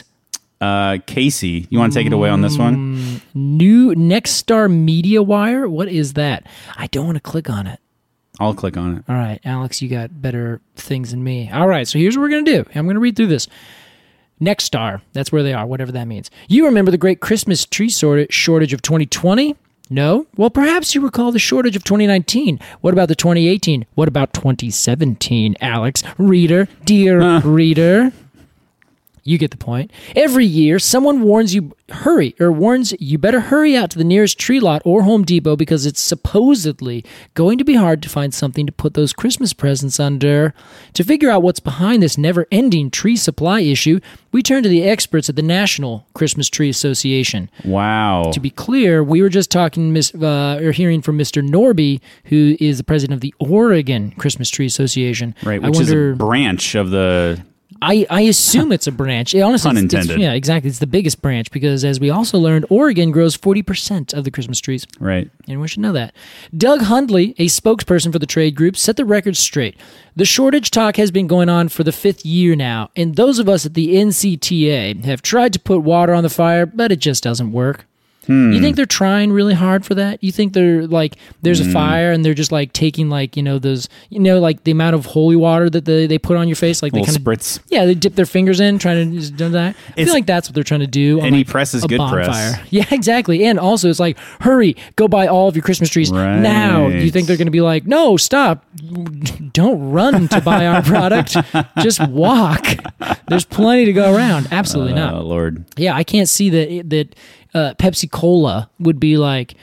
D: Casey, you want to take it away on this one?
E: New Nexstar Media Wire. What is that? I don't want to click on it.
D: I'll click on it.
E: All right, Alex, you got better things than me. All right, so here's what we're going to do. I'm going to read through this. Nexstar, that's where they are, whatever that means. You remember the Great Christmas Tree shortage of 2020? No? Well, perhaps you recall the shortage of 2019. What about the 2018? What about 2017, Alex? Reader, dear reader. You get the point. Every year, someone warns you you better hurry out to the nearest tree lot or Home Depot because it's supposedly going to be hard to find something to put those Christmas presents under. To figure out what's behind this never-ending tree supply issue, we turn to the experts at the National Christmas Tree Association.
D: Wow.
E: To be clear, we were just hearing from Mr. Norby, who is the president of the Oregon Christmas Tree Association.
D: Right, which is a branch of the...
E: I assume it's a branch. Honestly,
D: Pun intended.
E: Yeah, exactly. It's the biggest branch because, as we also learned, Oregon grows 40% of the Christmas trees.
D: Right.
E: Anyone should know that. Doug Hundley, a spokesperson for the trade group, set the record straight. The shortage talk has been going on for the 5th year now, and those of us at the NCTA have tried to put water on the fire, but it just doesn't work. You think they're trying really hard for that? You think they're like, there's a fire and they're just like taking like, those, like the amount of holy water that they put on your face, like they kind of
D: spritz.
E: Yeah, they dip their fingers in trying to do that. I feel like that's what they're trying to do.
D: Any like press is good
E: bonfire.
D: Press.
E: Yeah, exactly. And also it's like, hurry, go buy all of your Christmas trees now. You think they're going to be like, no, stop. Don't run to buy our product. Just walk. There's plenty to go around. Absolutely not.
D: Oh, Lord.
E: Yeah, I can't see that Pepsi Cola would be like,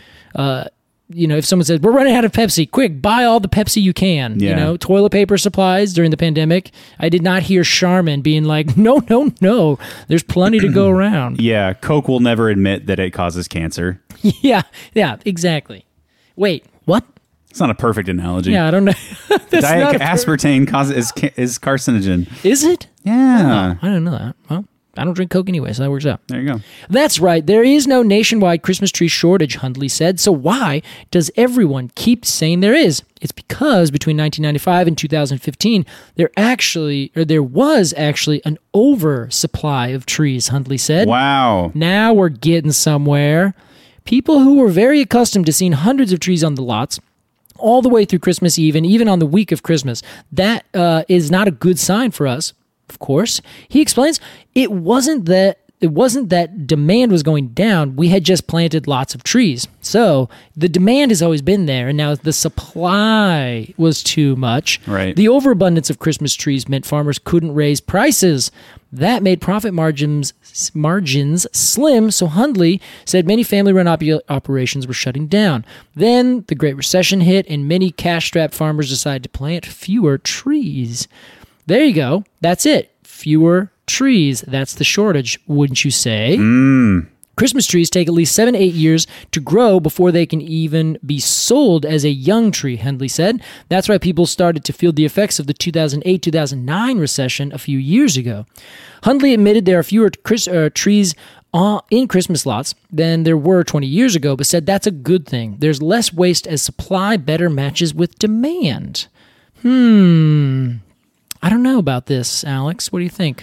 E: if someone says, we're running out of Pepsi, quick, buy all the Pepsi you can.
D: Yeah.
E: Toilet paper supplies during the pandemic. I did not hear Charmin being like, no, there's plenty to go around.
D: Yeah, Coke will never admit that it causes cancer.
E: Yeah, exactly. Wait, what?
D: It's not a perfect analogy.
E: Yeah, I don't know.
D: Aspartame is carcinogen.
E: Is it?
D: Yeah.
E: Oh, I didn't know that. Well, I don't drink Coke anyway, so that works out.
D: There you go.
E: That's right. There is no nationwide Christmas tree shortage, Hundley said. So why does everyone keep saying there is? It's because between 1995 and 2015, there was actually an oversupply of trees, Hundley said.
D: Wow.
E: Now we're getting somewhere. People who were very accustomed to seeing hundreds of trees on the lots all the way through Christmas Eve and even on the week of Christmas, that is not a good sign for us. Of course, he explains it wasn't that it wasn't that demand was going down. We had just planted lots of trees. So the demand has always been there, and now the supply was too much.
D: Right.
E: The overabundance of Christmas trees meant farmers couldn't raise prices. That made profit margins slim, so Hundley said many family-run operations were shutting down. Then the Great Recession hit, and many cash-strapped farmers decided to plant fewer trees. There you go. That's it. Fewer trees. That's the shortage, wouldn't you say? Christmas trees take at least 7 to 8 years to grow before they can even be sold as a young tree, Hundley said. That's why people started to feel the effects of the 2008-2009 recession a few years ago. Hundley admitted there are fewer trees in Christmas lots than there were 20 years ago, but said that's a good thing. There's less waste as supply better matches with demand. I don't know about this, Alex. What do you think?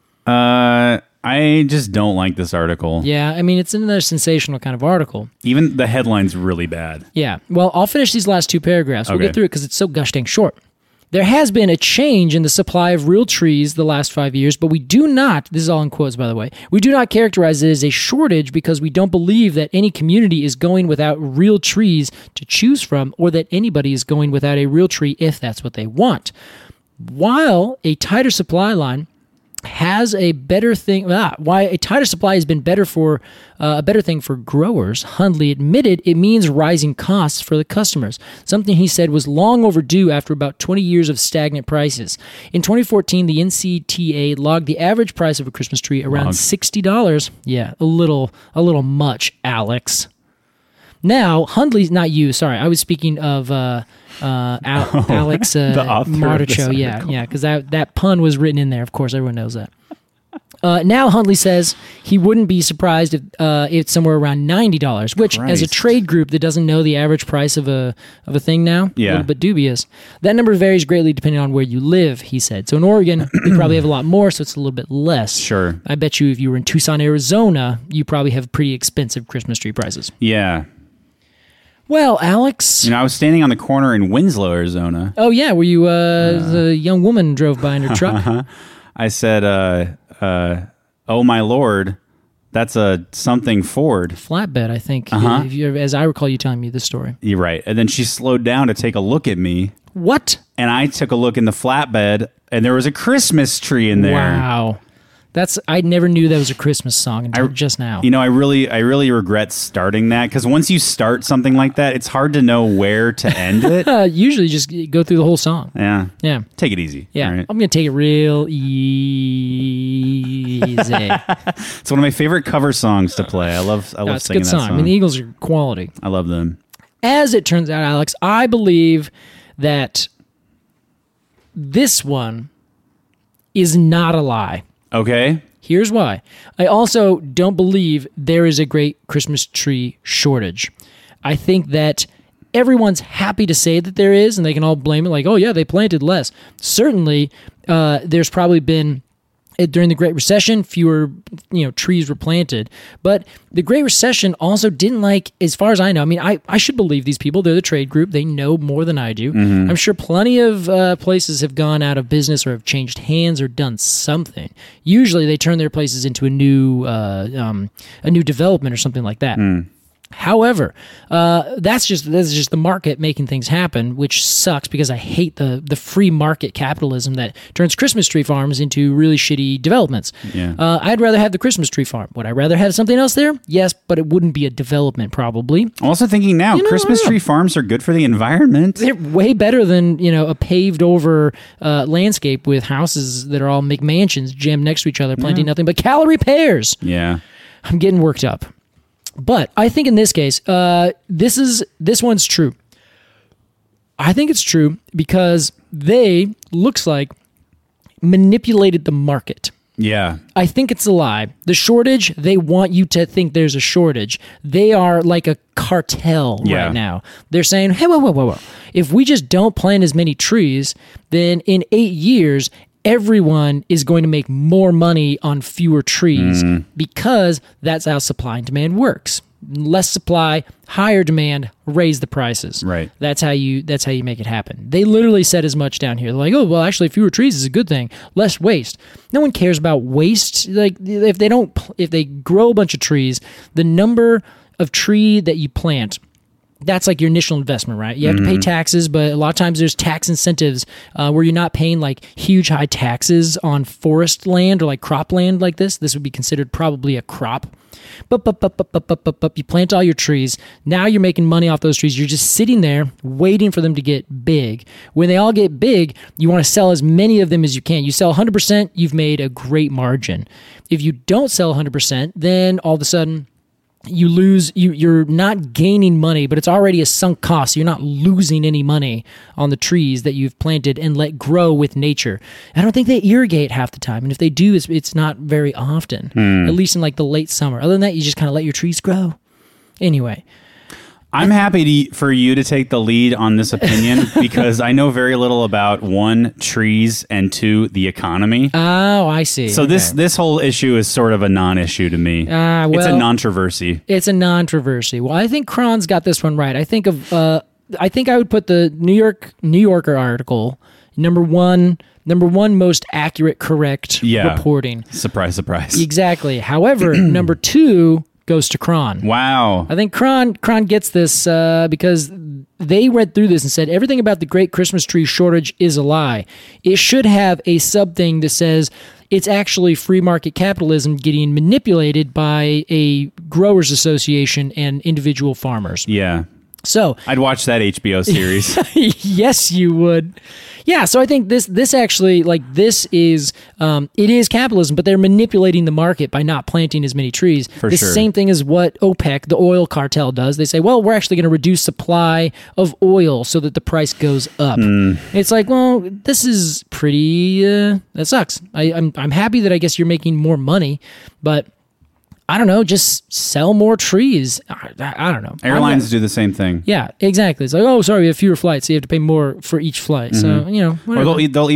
D: I just don't like this article.
E: Yeah, I mean, it's another sensational kind of article.
D: Even the headline's really bad.
E: Yeah. Well, I'll finish these last 2 paragraphs. We'll
D: Okay.
E: get through it because it's so gosh dang short. There has been a change in the supply of real trees the last 5 years, but we do not, this is all in quotes by the way, we do not characterize it as a shortage because we don't believe that any community is going without real trees to choose from or that anybody is going without a real tree if that's what they want. While a tighter supply line has a better thing. Why a tighter supply has been better for a better thing for growers, Hundley admitted it means rising costs for the customers, something he said was long overdue after about 20 years of stagnant prices. In 2014, the NCTA logged the average price of a Christmas tree around $60. Yeah, a little much, Alex. Now, Hundley's not you. Sorry, I was speaking of Alex Martichow. Yeah, because that pun was written in there. Of course, everyone knows that. Now, Hundley says he wouldn't be surprised if it's somewhere around $90, which, as a trade group that doesn't know the average price of a thing now, a little bit dubious. That number varies greatly depending on where you live, he said. So in Oregon, they probably have a lot more, so it's a little bit less.
D: Sure.
E: I bet you if you were in Tucson, Arizona, you probably have pretty expensive Christmas tree prices.
D: Yeah.
E: Well, Alex.
D: You know, I was standing on the corner in Winslow, Arizona.
E: Oh, yeah. Were you, the young woman drove by in her truck?
D: I said, oh, my Lord, that's a something Ford.
E: Flatbed, I think, if you, as I recall you telling me this story.
D: You're right. And then she slowed down to take a look at me.
E: What?
D: And I took a look in the flatbed, and there was a Christmas tree in there.
E: Wow. I never knew that was a Christmas song until just now.
D: You know, I really regret starting that because once you start something like that, it's hard to know where to end it.
E: Usually just go through the whole song.
D: Yeah.
E: Yeah.
D: Take it easy.
E: Yeah.
D: Right?
E: I'm going to take it real easy.
D: It's one of my favorite cover songs to play. I love
E: It's a
D: singing
E: good
D: that
E: song.
D: song.
E: I mean, the Eagles are quality.
D: I love them.
E: As it turns out, Alex, I believe that this one is not a lie.
D: Okay.
E: Here's why. I also don't believe there is a great Christmas tree shortage. I think that everyone's happy to say that there is, and they can all blame it like, oh, yeah, they planted less. Certainly, there's probably been, during the Great Recession, fewer trees were planted. But the Great Recession also didn't as far as I know, I mean, I should believe these people. They're the trade group. They know more than I do. Mm-hmm. I'm sure plenty of places have gone out of business or have changed hands or done something. Usually they turn their places into a new development or something like that. However, that's just the market making things happen, which sucks because I hate the free market capitalism that turns Christmas tree farms into really shitty developments.
D: Yeah.
E: I'd rather have the Christmas tree farm. Would I rather have something else there? Yes, but it wouldn't be a development probably.
D: I'm also thinking now, Christmas tree farms are good for the environment.
E: They're way better than a paved over landscape with houses that are all McMansions jammed next to each other, planting nothing but calorie pears.
D: Yeah.
E: I'm getting worked up. But I think in this case, this one's true. I think it's true because they, looks like, manipulated the market.
D: Yeah.
E: I think it's a lie. The shortage, they want you to think there's a shortage. They are like a cartel right now. They're saying, hey, whoa. If we just don't plant as many trees, then in 8 years, everyone is going to make more money on fewer trees because that's how supply and demand works. less supply, higher demand, raise the prices.
D: Right.
E: That's how you make it happen. They literally said as much down here. They're like, oh, well, actually, fewer trees is a good thing. Less waste. No one cares about waste. Like, if they grow a bunch of trees, the number of tree that you plant, that's like your initial investment, right? You have to pay taxes, but a lot of times there's tax incentives where you're not paying like huge high taxes on forest land or like crop land like this. This would be considered probably a crop. But you plant all your trees. Now you're making money off those trees. You're just sitting there waiting for them to get big. When they all get big, you want to sell as many of them as you can. You sell 100%, you've made a great margin. If you don't sell 100%, then all of a sudden you lose, you're not gaining money, but it's already a sunk cost. You're not losing any money on the trees that you've planted and let grow with nature. I don't think they irrigate half the time. And if they do, it's not very often, at least in like the late summer. Other than that, you just kind of let your trees grow. Anyway.
D: I'm happy for you to take the lead on this opinion because I know very little about, one, trees, and two, the economy.
E: Oh, I see.
D: So this whole issue is sort of a non-issue to me. Well, it's a non-traversy.
E: It's a non-traversy. Well, I think Cron's got this one right. I think I would put the New Yorker article number one most accurate, correct reporting.
D: Surprise, surprise.
E: Exactly. However, number 2 goes to Cron.
D: Wow.
E: I think Cron gets this because they read through this and said everything about the great Christmas tree shortage is a lie. It should have a sub-thing that says it's actually free market capitalism getting manipulated by a growers association and individual farmers.
D: Yeah.
E: So
D: I'd watch that HBO series.
E: Yes, you would. Yeah, so I think this actually, like, this is, it is capitalism, but they're manipulating the market by not planting as many trees.
D: For
E: the
D: sure.
E: Same thing as what OPEC, the oil cartel, does. They say, well, we're actually going to reduce supply of oil so that the price goes up. It's like, well, this is pretty, that sucks. I'm happy that I guess you're making more money, but I don't know, just sell more trees. I don't know.
D: Airlines do the same thing.
E: Yeah, exactly. It's like, oh, sorry, we have fewer flights, so you have to pay more for each flight. So, whatever.
D: Or they'll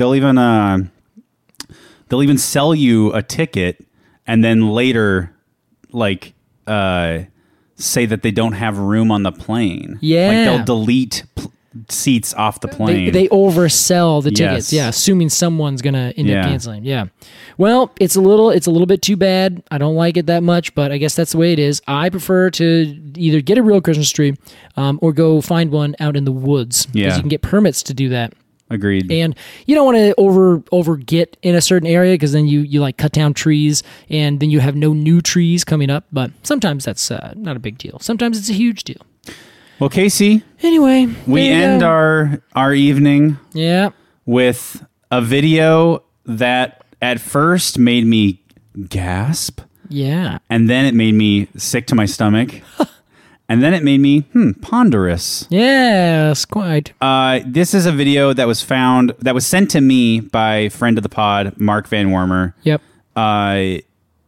D: even sell you a ticket and then later, like, say that they don't have room on the plane.
E: Yeah.
D: Like they'll delete seats off the plane.
E: They oversell the tickets.
D: Yes.
E: Yeah, assuming someone's gonna end up canceling. Yeah. Well, it's a little bit too bad. I don't like it that much, but I guess that's the way it is. I prefer to either get a real Christmas tree or go find one out in the woods because you can get permits to do that.
D: Agreed.
E: And you don't want to over get in a certain area because then you like cut down trees and then you have no new trees coming up. But sometimes that's not a big deal. Sometimes it's a huge deal.
D: Well, Casey.
E: Anyway,
D: we end our evening with a video that at first made me gasp.
E: Yeah.
D: And then it made me sick to my stomach. And then it made me ponderous.
E: Yes, quite.
D: This is a video that was sent to me by friend of the pod, Mark Van Wormer.
E: Yep.
D: It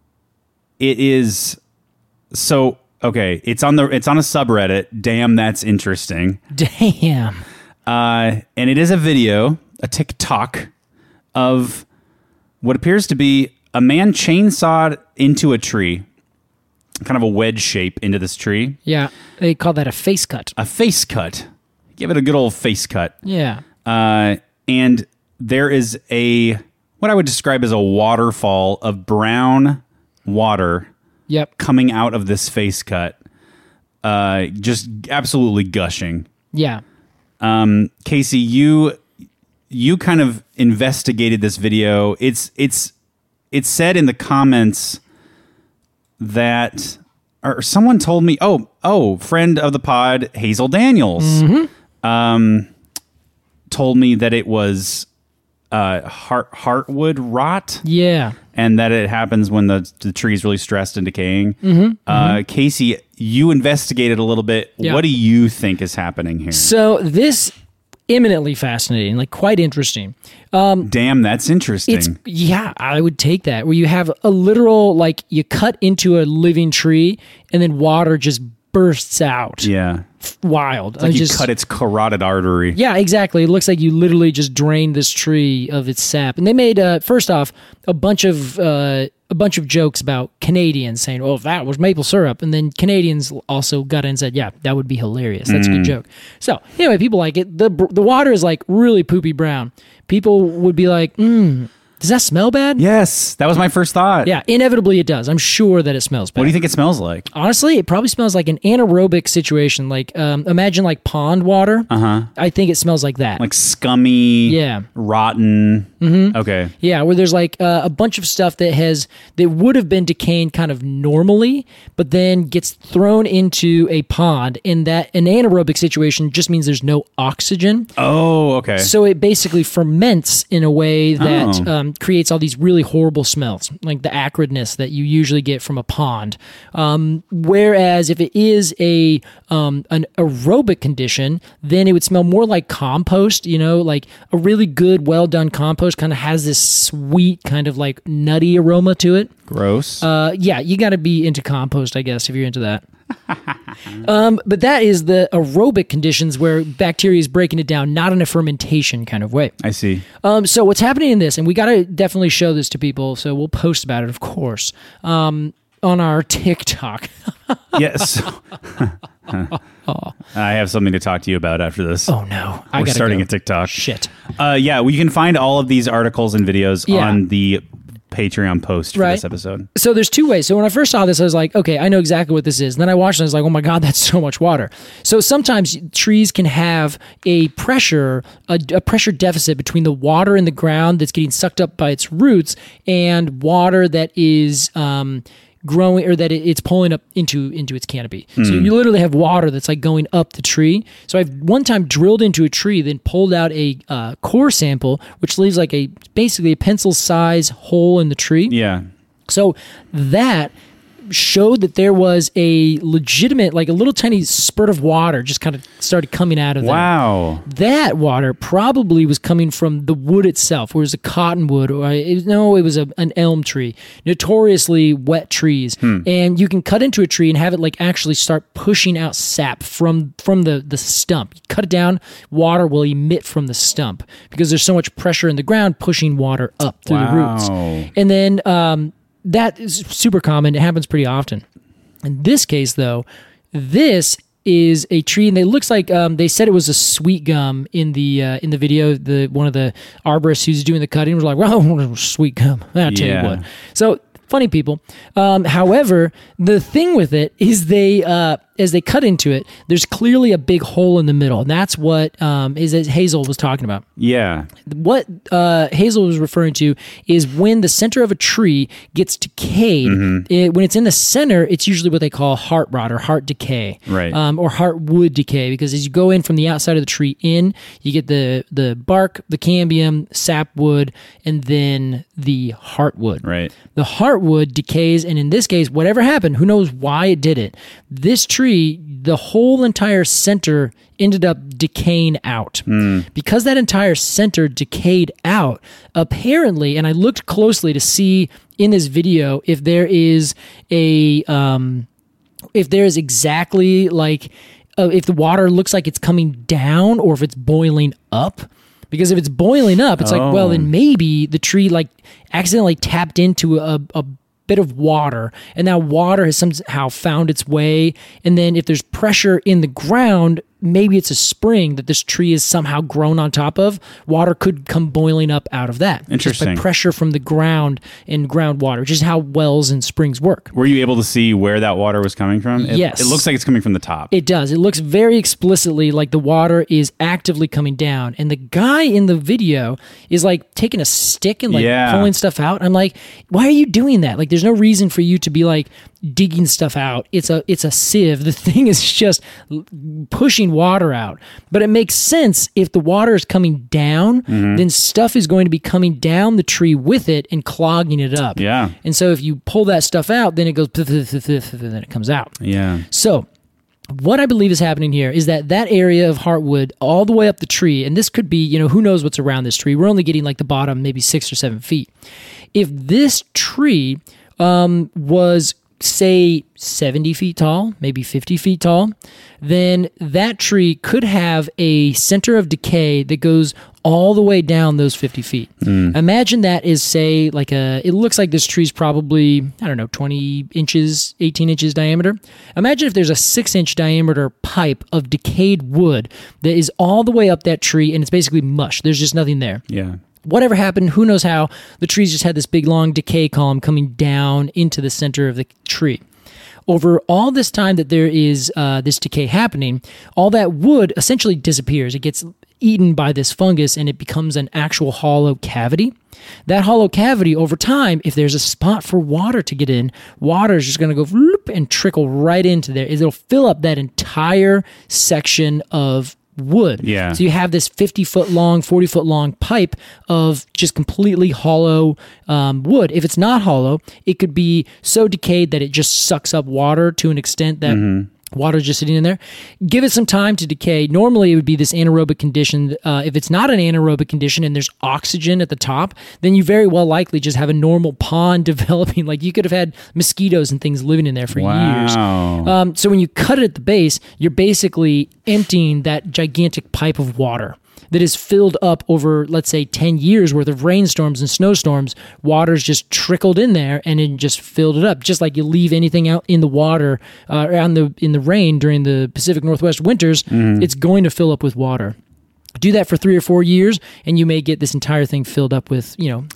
D: is so. Okay, it's on a subreddit. Damn, that's interesting.
E: Damn.
D: And it is a video, a TikTok, of what appears to be a man chainsawed into a tree, kind of a wedge shape into this tree.
E: Yeah, they call that a face cut.
D: A face cut. Give it a good old face cut.
E: Yeah.
D: And there is what I would describe as a waterfall of brown water.
E: Yep.
D: Coming out of this face cut, just absolutely gushing.
E: Yeah.
D: Casey, you kind of investigated this video. It's said in the comments that, or someone told me, friend of the pod, Hazel Daniels, told me that it was heartwood rot.
E: Yeah.
D: And that it happens when the tree is really stressed and decaying. Casey, you investigated a little bit.
E: Yeah.
D: What do you think is happening here?
E: So this eminently fascinating, like quite interesting.
D: Damn, that's interesting.
E: I would take that. Where you have a literal, like you cut into a living tree and then water just bursts out.
D: Yeah.
E: Wild.
D: It's like you cut its carotid artery.
E: Yeah, exactly. It looks like you literally just drained this tree of its sap. And they made, first off, a bunch of a bunch of jokes about Canadians saying, "Oh, if that was maple syrup," and then Canadians also got in and said, "Yeah, that would be hilarious. That's a good joke." So anyway, people like it. The water is like really poopy brown. People would be like, does that smell bad?
D: Yes, that was my first thought.
E: Yeah, inevitably it does. I'm sure that it smells bad.
D: What do you think it smells like?
E: Honestly, it probably smells like an anaerobic situation. Like, imagine like pond water. I think it smells like that.
D: Like scummy, rotten. Okay.
E: Yeah, where there's like a bunch of stuff that would have been decaying kind of normally, but then gets thrown into a pond. And that an anaerobic situation just means there's no oxygen.
D: Oh, okay.
E: So it basically ferments in a way that creates all these really horrible smells, like the acridness that you usually get from a pond. Whereas if it is an aerobic condition, then it would smell more like compost. Like a really good, well done compost kind of has this sweet kind of like nutty aroma to it.
D: Gross.
E: Yeah, you got to be into compost, I guess, if you're into that. But that is the aerobic conditions where bacteria is breaking it down, not in a fermentation kind of way.
D: I see.
E: So what's happening in this, and we got to definitely show this to people, so we'll post about it, of course, on our TikTok.
D: Yes. I have something to talk to you about after this.
E: Oh, no.
D: We're starting a TikTok.
E: Shit.
D: Yeah, you can find all of these articles and videos on the Patreon post for this episode.
E: So there's two ways. So when I first saw this, I was like, okay, I know exactly what this is. And then I watched it and I was like, oh my God, that's so much water. So sometimes trees can have a pressure deficit between the water in the ground that's getting sucked up by its roots and water that is growing, or that it's pulling up into its canopy. So you literally have water that's like going up the tree. So I've one time drilled into a tree, then pulled out a core sample, which leaves like basically a pencil size hole in the tree.
D: Yeah.
E: So that showed that there was a legitimate, like a little tiny spurt of water just kind of started coming out of there.
D: Wow.
E: That water probably was coming from the wood itself, where it was a cottonwood, or it was an elm tree, notoriously wet trees. And you can cut into a tree and have it like actually start pushing out sap from the stump. You cut it down, water will emit from the stump because there's so much pressure in the ground pushing water up through the roots. And then that is super common. It happens pretty often. In this case, though, this is a tree, and it looks like they said it was a sweet gum in the video. One of the arborists who's doing the cutting was like, "Well, sweet gum. I'll tell you what." So funny people. However, the thing with it is they as they cut into it, there's clearly a big hole in the middle, and that's what Hazel was talking about.
D: Yeah.
E: What Hazel was referring to is when the center of a tree gets decayed. When it's in the center, it's usually what they call heart rot or heart decay,
D: right?
E: Or heartwood decay, because as you go in from the outside of the tree in, you get the bark, the cambium, sapwood, and then the heartwood.
D: Right.
E: The heartwood decays, and in this case, whatever happened, who knows why it did it. This tree, the whole entire center ended up decaying out. Because that entire center decayed out, apparently, and I looked closely to see in this video if there is exactly like if the water looks like it's coming down or if it's boiling up. Because if it's boiling up, it's like, well, then maybe the tree like accidentally tapped into a bit of water, and that water has somehow found its way. And then if there's pressure in the ground, maybe it's a spring that this tree is somehow grown on top of. Water could come boiling up out of that.
D: Interesting.
E: Just by pressure from the ground and groundwater, which is how wells and springs work.
D: Were you able to see where that water was coming from?
E: Yes.
D: It looks like it's coming from the top.
E: It does. It looks very explicitly like the water is actively coming down. And the guy in the video is like taking a stick and like pulling stuff out. I'm like, why are you doing that? Like, there's no reason for you to be like digging stuff out. It's a sieve. The thing is just pushing water out. But it makes sense if the water is coming down, then stuff is going to be coming down the tree with it and clogging it up.
D: Yeah.
E: And so if you pull that stuff out, then it goes and then it comes out.
D: Yeah.
E: So what I believe is happening here is that area of heartwood all the way up the tree, and this could be, who knows what's around this tree. We're only getting like the bottom, maybe 6 or 7 feet. If this tree was say 70 feet tall, maybe 50 feet tall, then that tree could have a center of decay that goes all the way down those 50 feet. Imagine that is, say, like it looks like this tree's probably, 20 inches, 18 inches diameter. Imagine if there's a 6-inch diameter pipe of decayed wood that is all the way up that tree, and it's basically mush. There's just nothing there.
D: Yeah.
E: Whatever happened, who knows how, the trees just had this big, long decay column coming down into the center of the tree. Over all this time that there is this decay happening, all that wood essentially disappears. It gets eaten by this fungus, and it becomes an actual hollow cavity. That hollow cavity, over time, if there's a spot for water to get in, water is just going to go whoop and trickle right into there. It'll fill up that entire section of wood.
D: Yeah.
E: So you have this 50-foot long, 40-foot long pipe of just completely hollow wood. If it's not hollow, it could be so decayed that it just sucks up water to an extent that water's just sitting in there. Give it some time to decay. Normally, it would be this anaerobic condition. If it's not an anaerobic condition and there's oxygen at the top, then you very well likely just have a normal pond developing. Like you could have had mosquitoes and things living in there for years. So when you cut it at the base, you're basically emptying that gigantic pipe of water that is filled up over, let's say, 10 years worth of rainstorms and snowstorms. Water's just trickled in there and it just filled it up. Just like you leave anything out in the water in the rain during the Pacific Northwest winters, it's going to fill up with water. Do that for 3 or 4 years, and you may get this entire thing filled up with,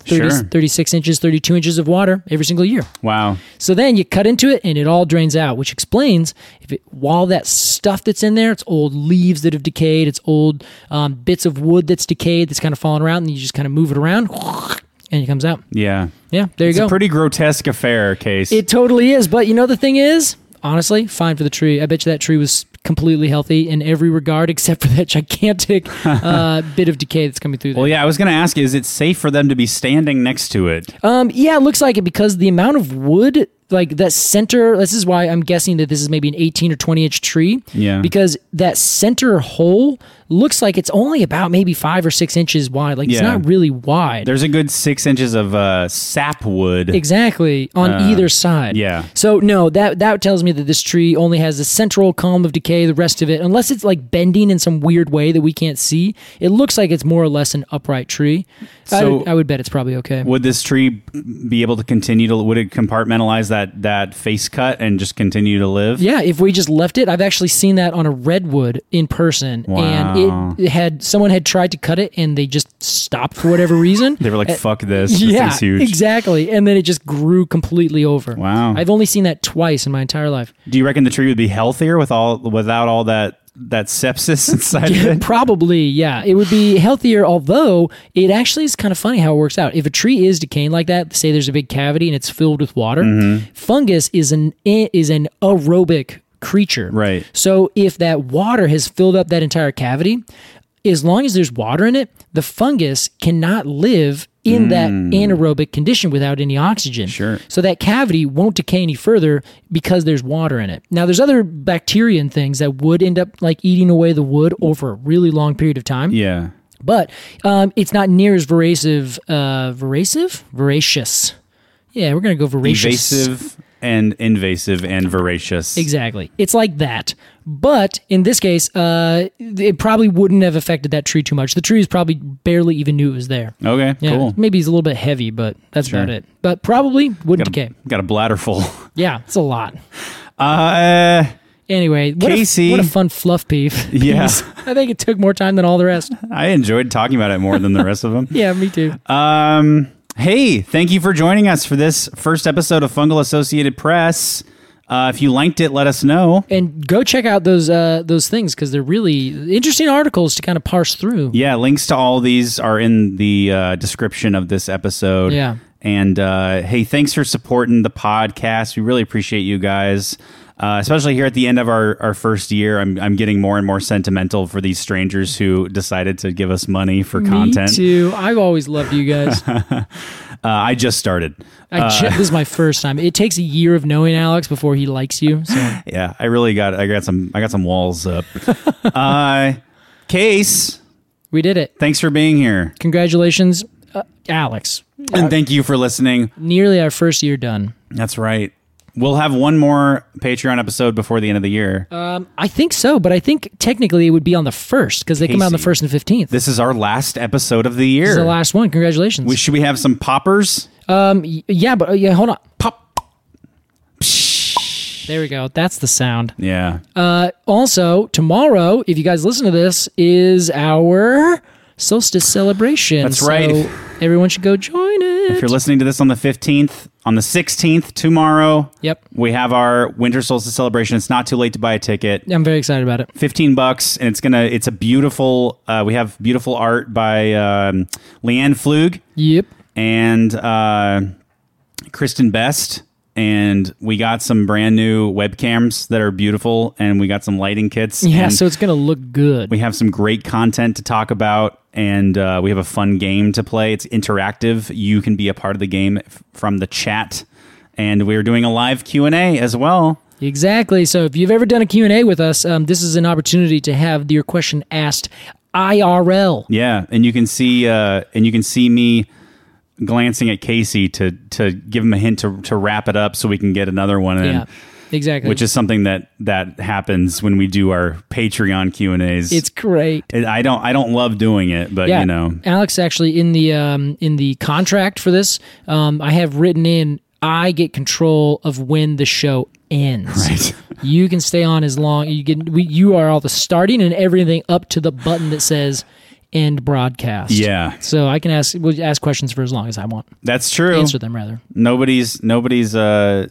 E: 36 inches, 32 inches of water every single year.
D: Wow.
E: So then you cut into it, and it all drains out, which explains while that stuff that's in there, it's old leaves that have decayed, it's old bits of wood that's decayed, that's kind of fallen around, and you just kind of move it around, and it comes out.
D: Yeah.
E: Yeah, there you go.
D: It's a pretty grotesque affair, Case.
E: It totally is, but the thing is, honestly, fine for the tree. I bet you that tree was completely healthy in every regard except for that gigantic bit of decay that's coming through there.
D: Well, yeah, I was going to ask, is it safe for them to be standing next to it?
E: Yeah, it looks like it because the amount of wood, like that center, this is why I'm guessing that this is maybe an 18 or 20 inch tree.
D: Yeah.
E: Because that center hole looks like it's only about maybe 5 or 6 inches wide. Like it's not really wide.
D: There's a good 6 inches of sapwood.
E: Exactly, on either side.
D: Yeah.
E: So no, that tells me that this tree only has a central column of decay. The rest of it, unless it's like bending in some weird way that we can't see, it looks like it's more or less an upright tree.
D: So
E: I would bet it's probably okay.
D: Would this tree be able to continue to, would it compartmentalize that face cut and just continue to live?
E: Yeah, if we just left it. I've actually seen that on a redwood in person.
D: Wow.
E: And someone had tried to cut it and they just stopped for whatever reason.
D: They were like, fuck this.
E: Yeah,
D: this thing's huge.
E: Exactly. And then it just grew completely over.
D: Wow.
E: I've only seen that twice in my entire life.
D: Do you reckon the tree would be healthier without all that sepsis inside of it?
E: Probably, yeah. It would be healthier, although it actually is kind of funny how it works out. If a tree is decaying like that, say there's a big cavity and it's filled with water, fungus is an aerobic creature.
D: Right.
E: So if that water has filled up that entire cavity, as long as there's water in it, the fungus cannot live in that anaerobic condition without any oxygen.
D: Sure.
E: So that cavity won't decay any further because there's water in it. Now, there's other bacteria and things that would end up like eating away the wood over a really long period of time.
D: Yeah.
E: But it's not near as voracious. Yeah, we're going to go voracious.
D: Evasive and invasive and voracious.
E: Exactly. It's like that. But in this case, it probably wouldn't have affected that tree too much. The tree probably barely even knew it was there.
D: Okay,
E: Yeah,
D: cool.
E: maybe he's a little bit heavy, but that's
D: Sure.
E: about it. But probably wouldn't decay.
D: Got a bladder full.
E: Yeah, it's a lot.
D: Casey.
E: Anyway, what a fun fluff piece.
D: Yeah.
E: I think it took more time than all the rest.
D: I enjoyed talking about it more than the rest of them.
E: Yeah, me too.
D: Hey, thank you for joining us for this first episode of Fungal Associated Press. If you liked it, let us know.
E: And go check out those things because they're really interesting articles to kind of parse through.
D: Yeah, links to all these are in the description of this episode.
E: Yeah.
D: And hey, thanks for supporting the podcast. We really appreciate you guys. Especially here at the end of our first year, I'm getting more and more sentimental for these strangers who decided to give us money for content.
E: Me too. I've always loved you guys.
D: I just started.
E: This is my first time. It takes a year of knowing Alex before he likes you. So
D: Yeah, I got some walls up. Case,
E: we did it.
D: thanks for being here.
E: Congratulations, Alex.
D: And thank you for listening.
E: Nearly our first year done.
D: That's right. We'll have one more Patreon episode before the end of the year.
E: I think so, but I think technically it would be on the 1st because they come out on the 1st and 15th.
D: This is our last episode of the year.
E: This is the last one. Congratulations.
D: Should we have some poppers?
E: Yeah, but hold on. Pop. There we go. That's the sound.
D: Yeah.
E: Also, tomorrow, if you guys listen to this, is our solstice celebration.
D: That's right.
E: So everyone should go join it.
D: If you're listening to this on the 15th, on the 16th, tomorrow, we have our winter solstice celebration. It's not too late to buy a ticket.
E: I'm very excited about it.
D: $15, and it's a beautiful. We have beautiful art by Leanne Flug.
E: Yep.
D: And Kristen Best. And we got some brand new webcams that are beautiful, and we got some lighting kits.
E: Yeah, so it's going to look good.
D: We have some great content to talk about, and we have a fun game to play. It's interactive. You can be a part of the game from the chat, and we're doing a live Q&A as well.
E: Exactly. So if you've ever done a Q&A with us, this is an opportunity to have your question asked IRL.
D: Yeah, and you can see me glancing at Casey to give him a hint to wrap it up so we can get another one in.
E: Yeah, exactly.
D: Which is something that happens when we do our Patreon Q&As.
E: It's great.
D: I don't love doing it, but you know.
E: Alex, actually in the contract for this, I have written in, I get control of when the show ends.
D: Right.
E: You can stay on as long you are all the starting and everything up to the button that says end broadcast.
D: Yeah.
E: So I can ask questions for as long as I want.
D: That's true.
E: Answer them rather.
D: Nobody's holding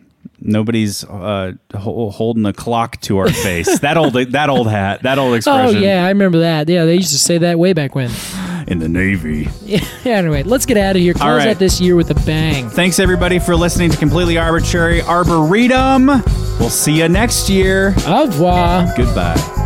D: a clock to our face. that old expression.
E: Oh yeah, I remember that. Yeah, they used to say that way back when.
D: In the Navy.
E: Yeah, anyway, let's get out of here. Close out this year with a bang.
D: Thanks everybody for listening to Completely Arbitrary Arboretum. We'll see you next year.
E: Au revoir.
D: Goodbye.